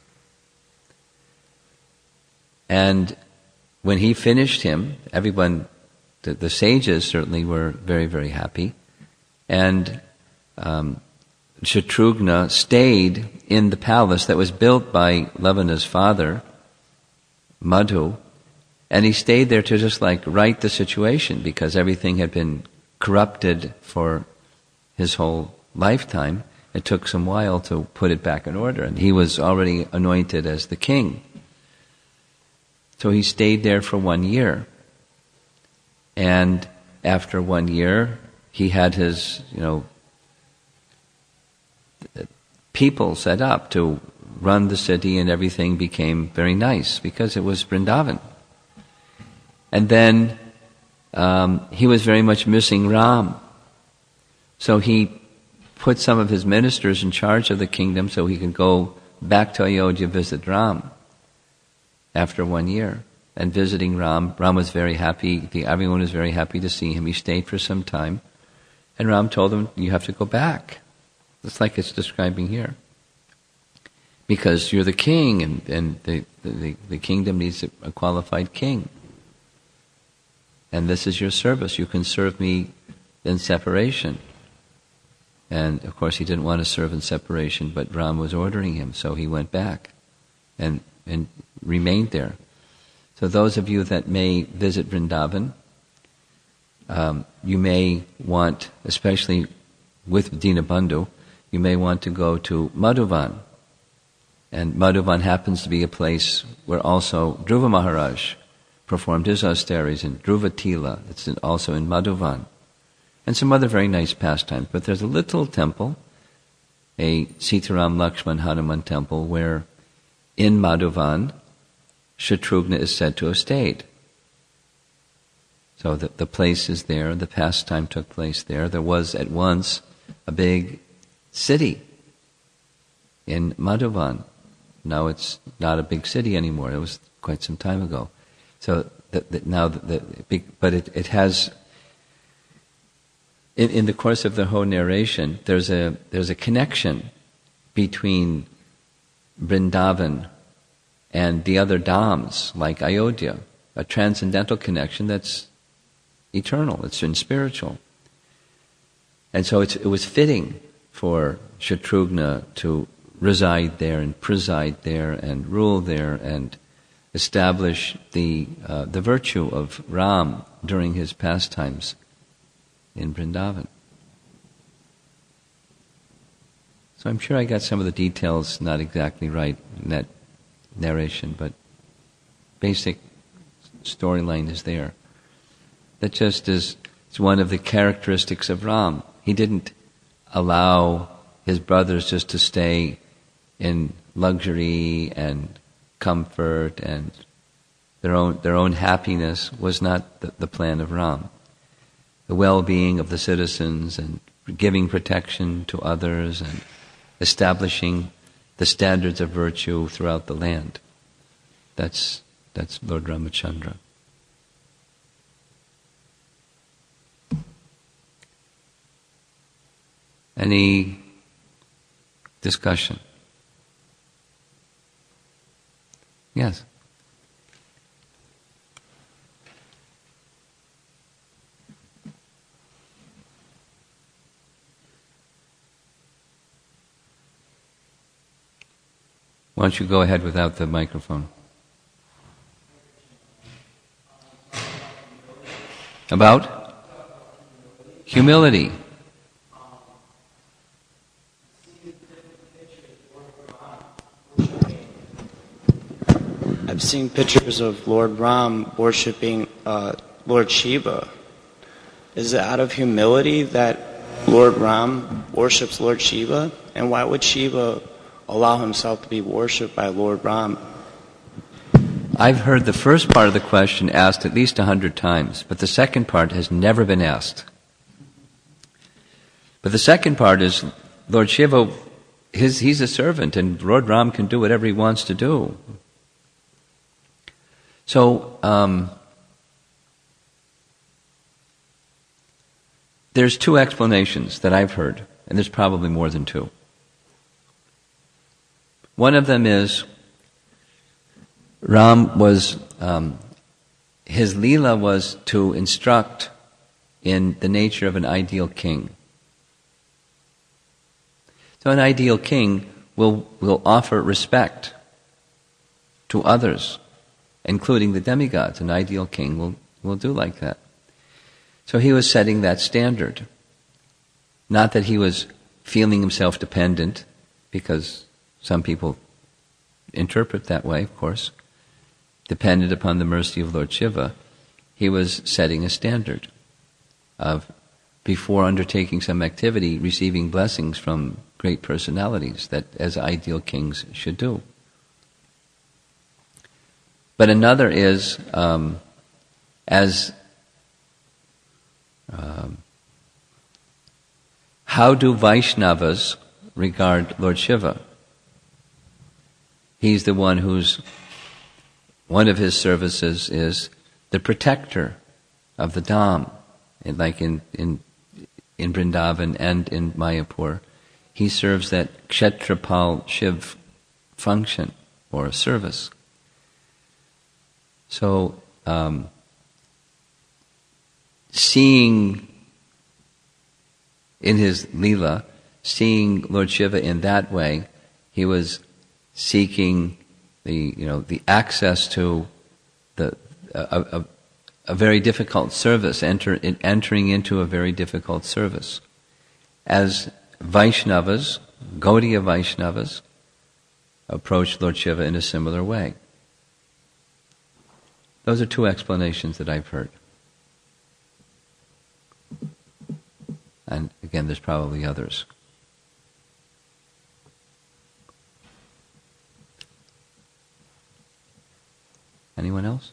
And when he finished him, everyone, the, the sages certainly were very, very happy. And um, Shatrughna stayed in the palace that was built by Lavana's father, Madhu, and he stayed there to just like right the situation, because everything had been corrupted for his whole lifetime. It took some while to put it back in order, and he was already anointed as the king. So he stayed there for one year. And after one year, he had his, you know, people set up to run the city, and everything became very nice because it was Vrindavan. And then um, he was very much missing Ram. So he put some of his ministers in charge of the kingdom so he could go back to Ayodhya, visit Ram after one year. And visiting Ram, Ram was very happy, the, everyone was very happy to see him. He stayed for some time. And Ram told him, you have to go back. It's like it's describing here. Because you're the king, and, and the, the, the kingdom needs a qualified king. And this is your service. You can serve me in separation. And of course he didn't want to serve in separation, but Ram was ordering him, so he went back and, and remained there. So those of you that may visit Vrindavan, um, you may want, especially with Dinabandhu, you may want to go to Madhuvan. And Madhuvan happens to be a place where also Dhruva Maharaj performed his austerities, in Dhruva Tila. It's in, also in Madhuvan. And some other very nice pastimes. But there's a little temple, a Sitaram Lakshman Hanuman temple, where in Madhuvan, Shatrughna is said to have stayed. So the, the place is there, the pastime took place there. There was at once a big city in Madhuvan. Now it's not a big city anymore. It was quite some time ago. So the, the, now, the, the big, but it, it has, in, in the course of the whole narration, there's a there's a connection between Vrindavan and the other dhams, like Ayodhya, a transcendental connection that's eternal, it's spiritual. And so it's, it was fitting for Shatrughna to reside there and preside there and rule there and establish the uh, the virtue of Ram during his pastimes in Vrindavan. So I'm sure I got some of the details not exactly right in that narration, but basic storyline is there. That just is it's one of the characteristics of Ram. He didn't allow his brothers just to stay in luxury and comfort, and their own their own happiness was not the, the plan of Ram. The well-being of the citizens and giving protection to others and establishing the standards of virtue throughout the land. That's that's Lord Ramachandra. Any discussion? Yes. Why don't you go ahead without the microphone? About? Humility. I've seen pictures of Lord Ram worshipping uh, Lord Shiva. Is it out of humility that Lord Ram worships Lord Shiva? And why would Shiva allow himself to be worshipped by Lord Ram? I've heard the first part of the question asked at least a hundred times, but the second part has never been asked. But the second part is, Lord Shiva his, he's a servant, and Lord Ram can do whatever he wants to do. So, um, there's two explanations that I've heard, and there's probably more than two. One of them is Ram was, um, his Leela was to instruct in the nature of an ideal king. So an ideal king will, will offer respect to others, including the demigods. An ideal king will, will do like that. So he was setting that standard. Not that he was feeling himself dependent, because some people interpret that way, of course, dependent upon the mercy of Lord Shiva. He was setting a standard of, before undertaking some activity, receiving blessings from great personalities, that as ideal kings should do. But another is, um, as um, how do Vaishnavas regard Lord Shiva? He's the one who's, one of his services is the protector of the Dham, and like in, in, in Vrindavan and in Mayapur. He serves that Kshetrapal Shiv function, or service. So, um, seeing in his Leela, seeing Lord Shiva in that way, he was seeking the, you know, the access to the a, a, a very difficult service, enter, in, entering into a very difficult service. As Vaishnavas, Gaudiya Vaishnavas, approach Lord Shiva in a similar way. Those are two explanations that I've heard. And again, there's probably others. Anyone else?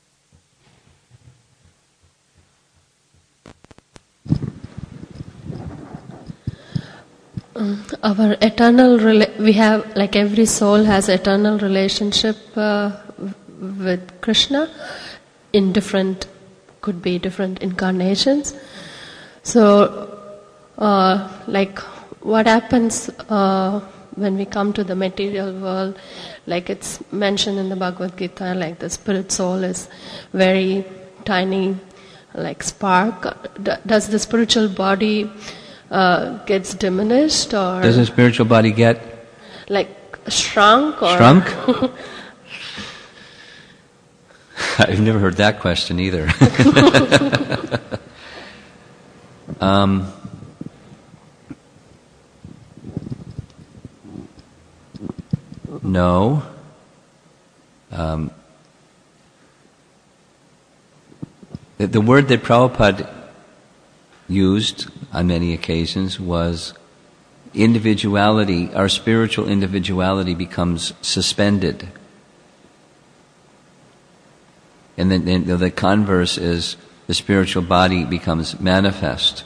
Um, our eternal, rela- we have, like every soul has eternal relationship uh, with Krishna in different, could be different incarnations. So, uh, like what happens uh, when we come to the material world, like it's mentioned in the Bhagavad Gita, like the spirit soul is very tiny, like spark. D- does the spiritual body uh, gets diminished, or does the spiritual body get like shrunk? Or shrunk? I've never heard that question either. um, no. Um, the, the word that Prabhupada used on many occasions was individuality, our spiritual individuality becomes suspended. And then, then the converse is the spiritual body becomes manifest.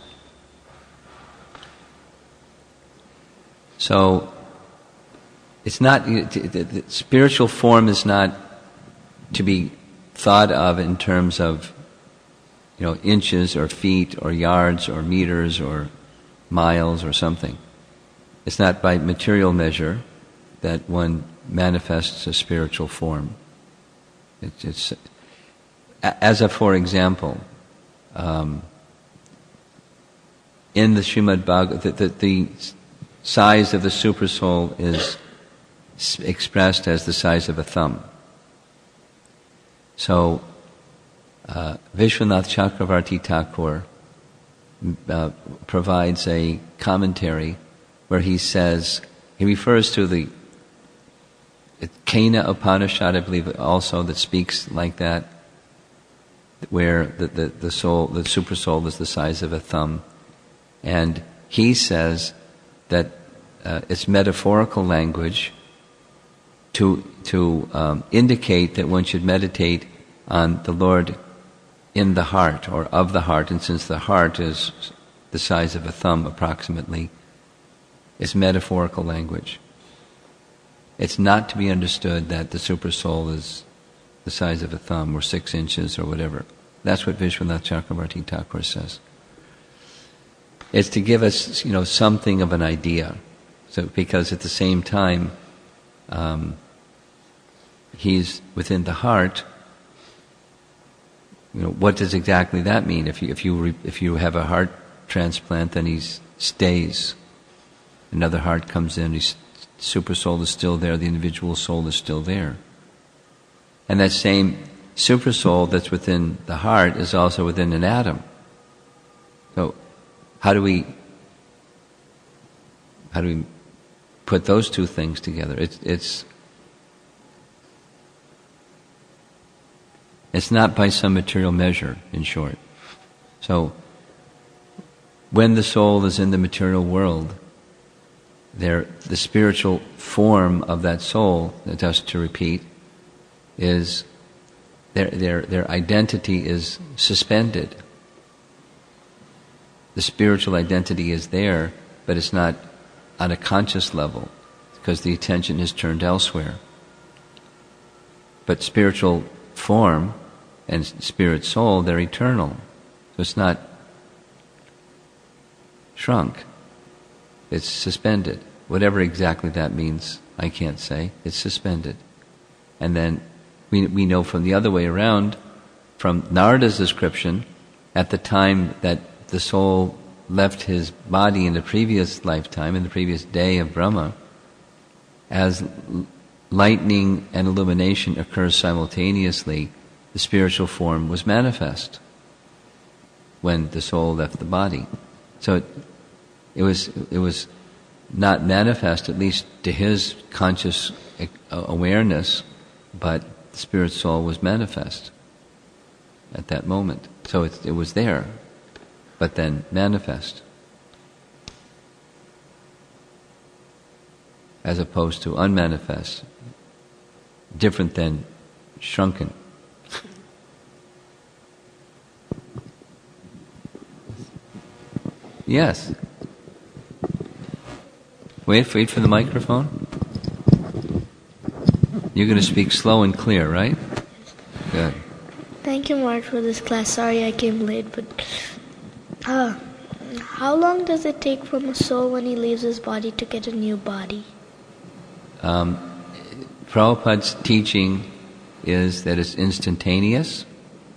So, it's not, the spiritual form is not to be thought of in terms of, you know, inches or feet or yards or meters or miles or something. It's not by material measure that one manifests a spiritual form. It's, it's as a, for example, um, in the Srimad Bhagavatam, the, the, the size of the Supersoul is expressed as the size of a thumb. So, uh, Vishwanath Chakravarti Thakur uh, provides a commentary where he says, he refers to the Kena Upanishad, I believe, also, that speaks like that, where the, the, the soul, the super soul is the size of a thumb. And he says that uh, it's metaphorical language to to um, indicate that one should meditate on the Lord in the heart, or of the heart, and since the heart is the size of a thumb approximately, It's metaphorical language. It's not to be understood that the super soul is the size of a thumb or six inches or whatever. That's what Vishwanath Chakravarti Thakur says. It's to give us, you know, something of an idea. So, because at the same time, um, he's within the heart. You know, what does exactly that mean? If you if you re, if you have a heart transplant, then he stays. Another heart comes in. He's, super soul is still there. The individual soul is still there. And that same super soul that's within the heart is also within an atom. So, how do we how do we put those two things together? It's it's it's not by some material measure, in short. So, when the soul is in the material world, there the spiritual form of that soul, just to repeat, is their their their identity is suspended. The spiritual identity is there, but it's not on a conscious level, because the attention is turned elsewhere. But spiritual form and spirit soul, they're eternal. So it's not shrunk. It's suspended. Whatever exactly that means, I can't say. It's suspended. And then we we know from the other way around, from Narada's description, at the time that the soul left his body in the previous lifetime, in the previous day of Brahma, as lightning and illumination occurs simultaneously, the spiritual form was manifest when the soul left the body. So it, it was it was not manifest, at least to his conscious awareness, but the spirit soul was manifest at that moment. So it, it was there, but then manifest, as opposed to unmanifest, different than shrunken. Yes. Wait, wait for the microphone. You're going to speak slow and clear, right? Good. Thank you, Mark, for this class. Sorry I came late, but uh, how long does it take from a soul when he leaves his body to get a new body? Um, Prabhupada's teaching is that it's instantaneous.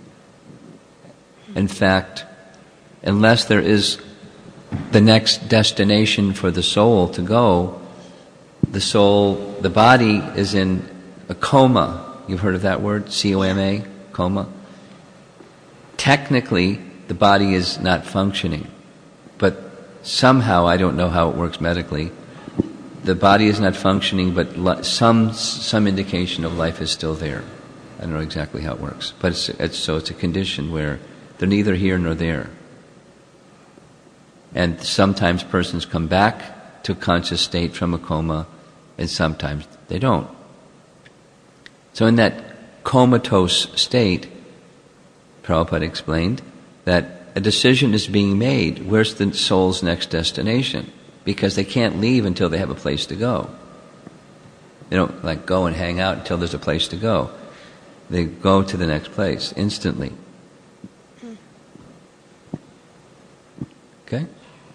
In fact, unless there is the next destination for the soul to go, the soul, the body is in a coma. You've heard of that word? C O M A? Coma. Technically, the body is not functioning, but somehow, I don't know how it works medically, the body is not functioning, but li- some some indication of life is still there. I don't know exactly how it works, but it's, it's, so it's a condition where they're neither here nor there. And sometimes persons come back to conscious state from a coma, and sometimes they don't. So in that comatose state, Prabhupada explained that a decision is being made. Where's the soul's next destination? Because they can't leave until they have a place to go. They don't like go and hang out until there's a place to go. They go to the next place instantly. Okay?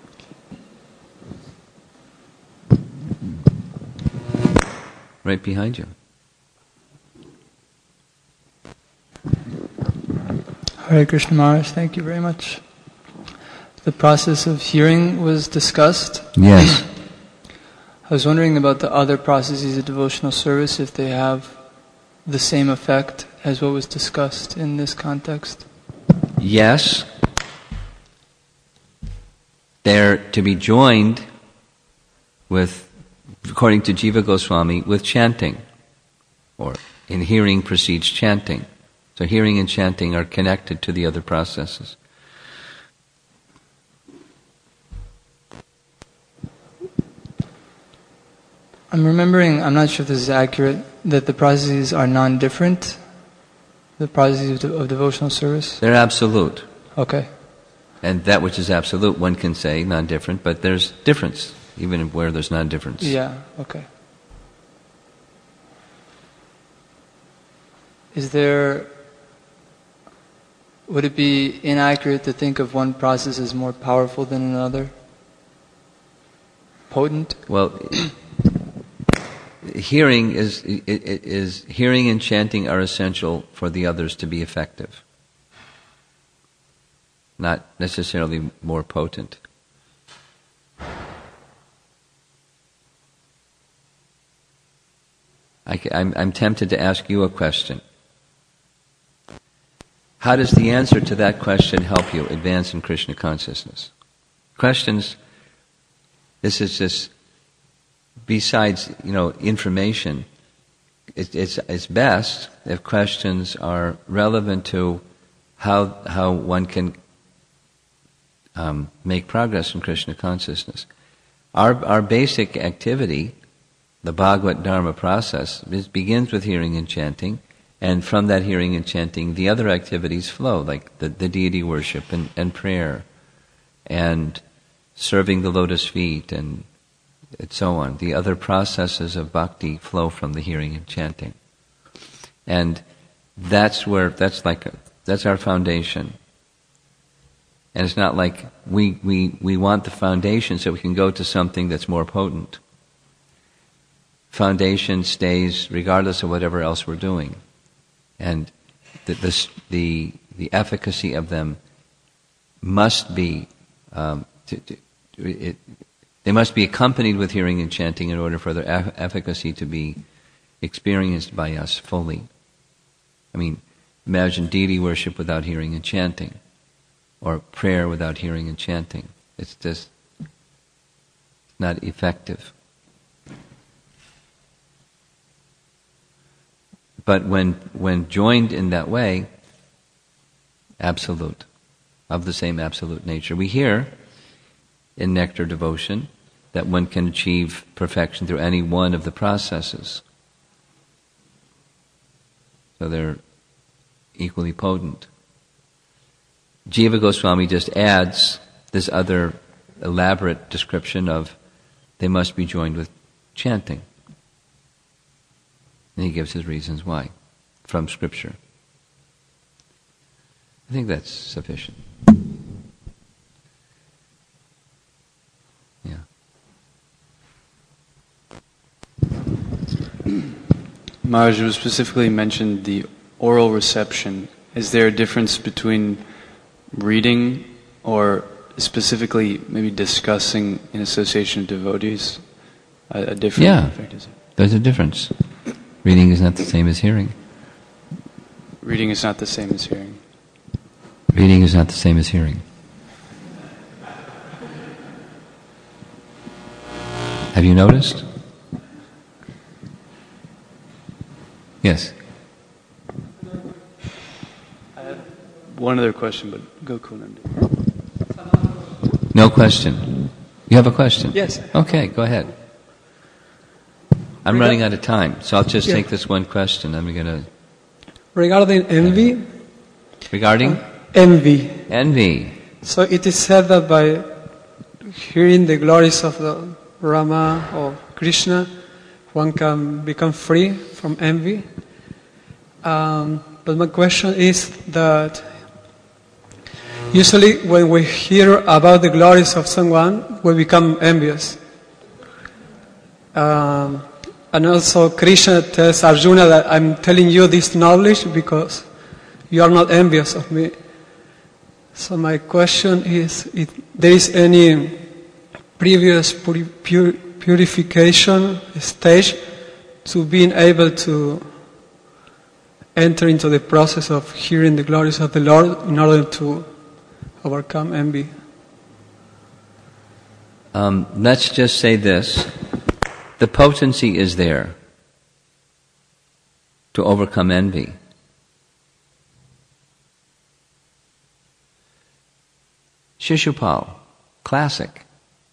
Right behind you. Hare Krishna Maharaj, thank you very much. The process of hearing was discussed. Yes. I was wondering about the other processes of devotional service, if they have the same effect as what was discussed in this context. Yes. They're to be joined with, according to Jiva Goswami, with chanting, or in hearing precedes chanting. So hearing and chanting are connected to the other processes. I'm remembering, I'm not sure if this is accurate, that the processes are non-different, the processes of, de- of devotional service? They're absolute. Okay. And that which is absolute, one can say non-different, but there's difference. even where there's not a difference. Yeah, okay. Is there, would it be inaccurate to think of one process as more powerful than another? Potent? Well, hearing is, is hearing and chanting are essential for the others to be effective, not necessarily more potent. I, I'm, I'm tempted to ask you a question. How does the answer to that question help you advance in Krishna consciousness? Questions, this is just, besides, you know, information, it, it's, it's best if questions are relevant to how, how one can um, make progress in Krishna consciousness. Our, our basic activity, the Bhagavad Dharma process, is, begins with hearing and chanting, and from that hearing and chanting, the other activities flow, like the, the deity worship and, and prayer, and serving the lotus feet, and, and so on. The other processes of bhakti flow from the hearing and chanting. And that's where, that's like, a, that's our foundation. And it's not like we, we, we want the foundation so we can go to something that's more potent. Foundation stays regardless of whatever else we're doing. And the, the, the, the efficacy of them must be, um, to, to, it, they must be accompanied with hearing and chanting in order for their eff- efficacy to be experienced by us fully. I mean, imagine deity worship without hearing and chanting, or prayer without hearing and chanting. It's just not effective. But when when joined in that way, absolute, of the same absolute nature. We hear in Nectar Devotion that one can achieve perfection through any one of the processes. So they're equally potent. Jiva Goswami just adds this other elaborate description of they must be joined with chanting. And he gives his reasons why, from Scripture. I think that's sufficient. Yeah. Maharaj, you specifically mentioned the oral reception. Is there a difference between reading or specifically maybe discussing in association of devotees? A, a different yeah, effect, is it? There's a difference. Reading is not the same as hearing. Reading is not the same as hearing. Reading is not the same as hearing. Have you noticed? Yes. I have one other question, but go Kunandi. No question. You have a question? Yes. Okay, go ahead. I'm running out of time, so I'll just Yeah. take this one question. I'm going to... Regarding envy, Regarding? uh, envy. Envy. So it is said that by hearing the glories of the Rama or Krishna, one can become free from envy. Um, but my question is that usually when we hear about the glories of someone, we become envious. Um, and also Krishna tells Arjuna that I'm telling you this knowledge because you are not envious of me. So my question is if there is any previous puri- pur- purification stage to being able to enter into the process of hearing the glories of the Lord in order to overcome envy. Um, let's just say this. The potency is there to overcome envy. Shishupal, classic.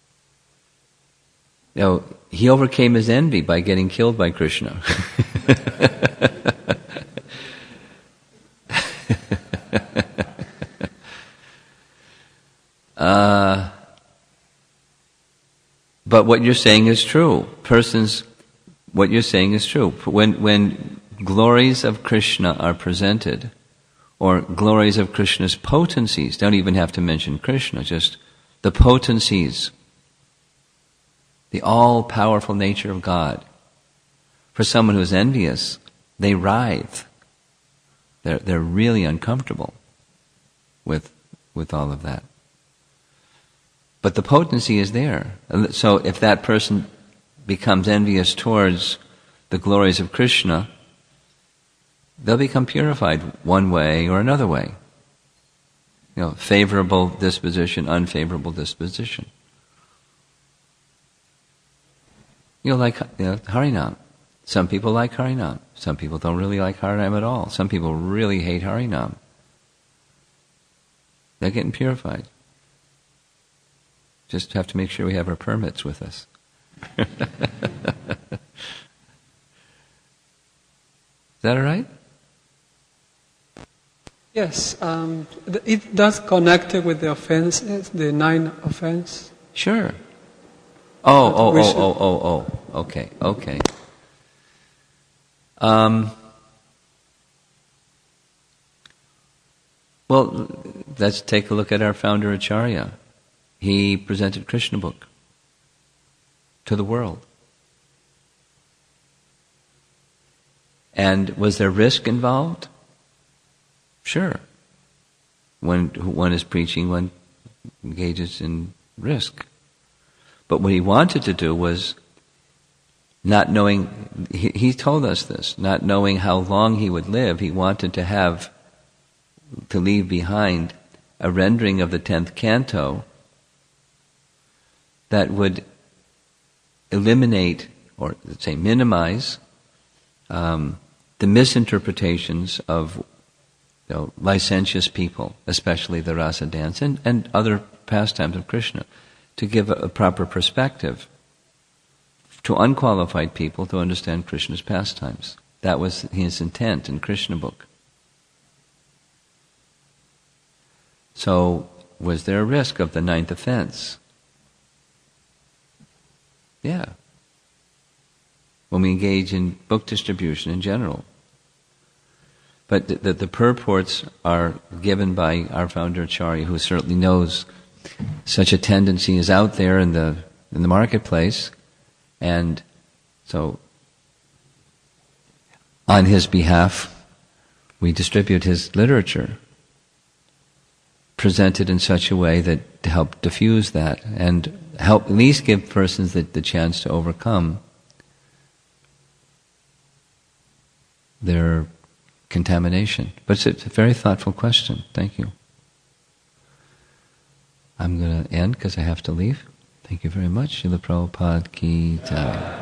You know, he overcame his envy by getting killed by Krishna. uh, but what you're saying is true. Persons, what you're saying is true. When, when glories of Krishna are presented, or glories of Krishna's potencies, don't even have to mention Krishna, just the potencies, the all-powerful nature of God. For someone who's envious, they writhe. They're, they're really uncomfortable with, with all of that. But the potency is there. So if that person becomes envious towards the glories of Krishna, they'll become purified one way or another way. You know, favorable disposition, unfavorable disposition. You know, like you know, Harinam. Some people like Harinam. Some people don't really like Harinam at all. Some people really hate Harinam. They're getting purified. Just have to make sure we have our permits with us. Is that all right? Yes, um, it does connect with the offenses, the nine offense. Sure. Oh, oh, oh, oh, oh, oh. Okay, okay. Um, well, let's take a look at our founder Acharya. He presented Krishna book to the world. And was there risk involved? Sure. When one is preaching, one engages in risk. But what he wanted to do was, not knowing, he, he told us this, not knowing how long he would live, he wanted to have, to leave behind a rendering of the tenth canto that would eliminate, or let's say minimize, um, the misinterpretations of you know, licentious people, especially the rasa dance and, and other pastimes of Krishna, to give a, a proper perspective to unqualified people to understand Krishna's pastimes. That was his intent in Krishna book. So, was there a risk of the ninth offense? Yeah. When we engage in book distribution in general. But the, the, the purports are given by our founder Acharya, who certainly knows such a tendency is out there in the in the marketplace, and so on his behalf we distribute his literature, presented in such a way that to help diffuse that and help at least give persons the, the chance to overcome their contamination. But it's a, it's a very thoughtful question. Thank you. I'm going to end because I have to leave. Thank you very much. Srila Prabhupada Ki Jai.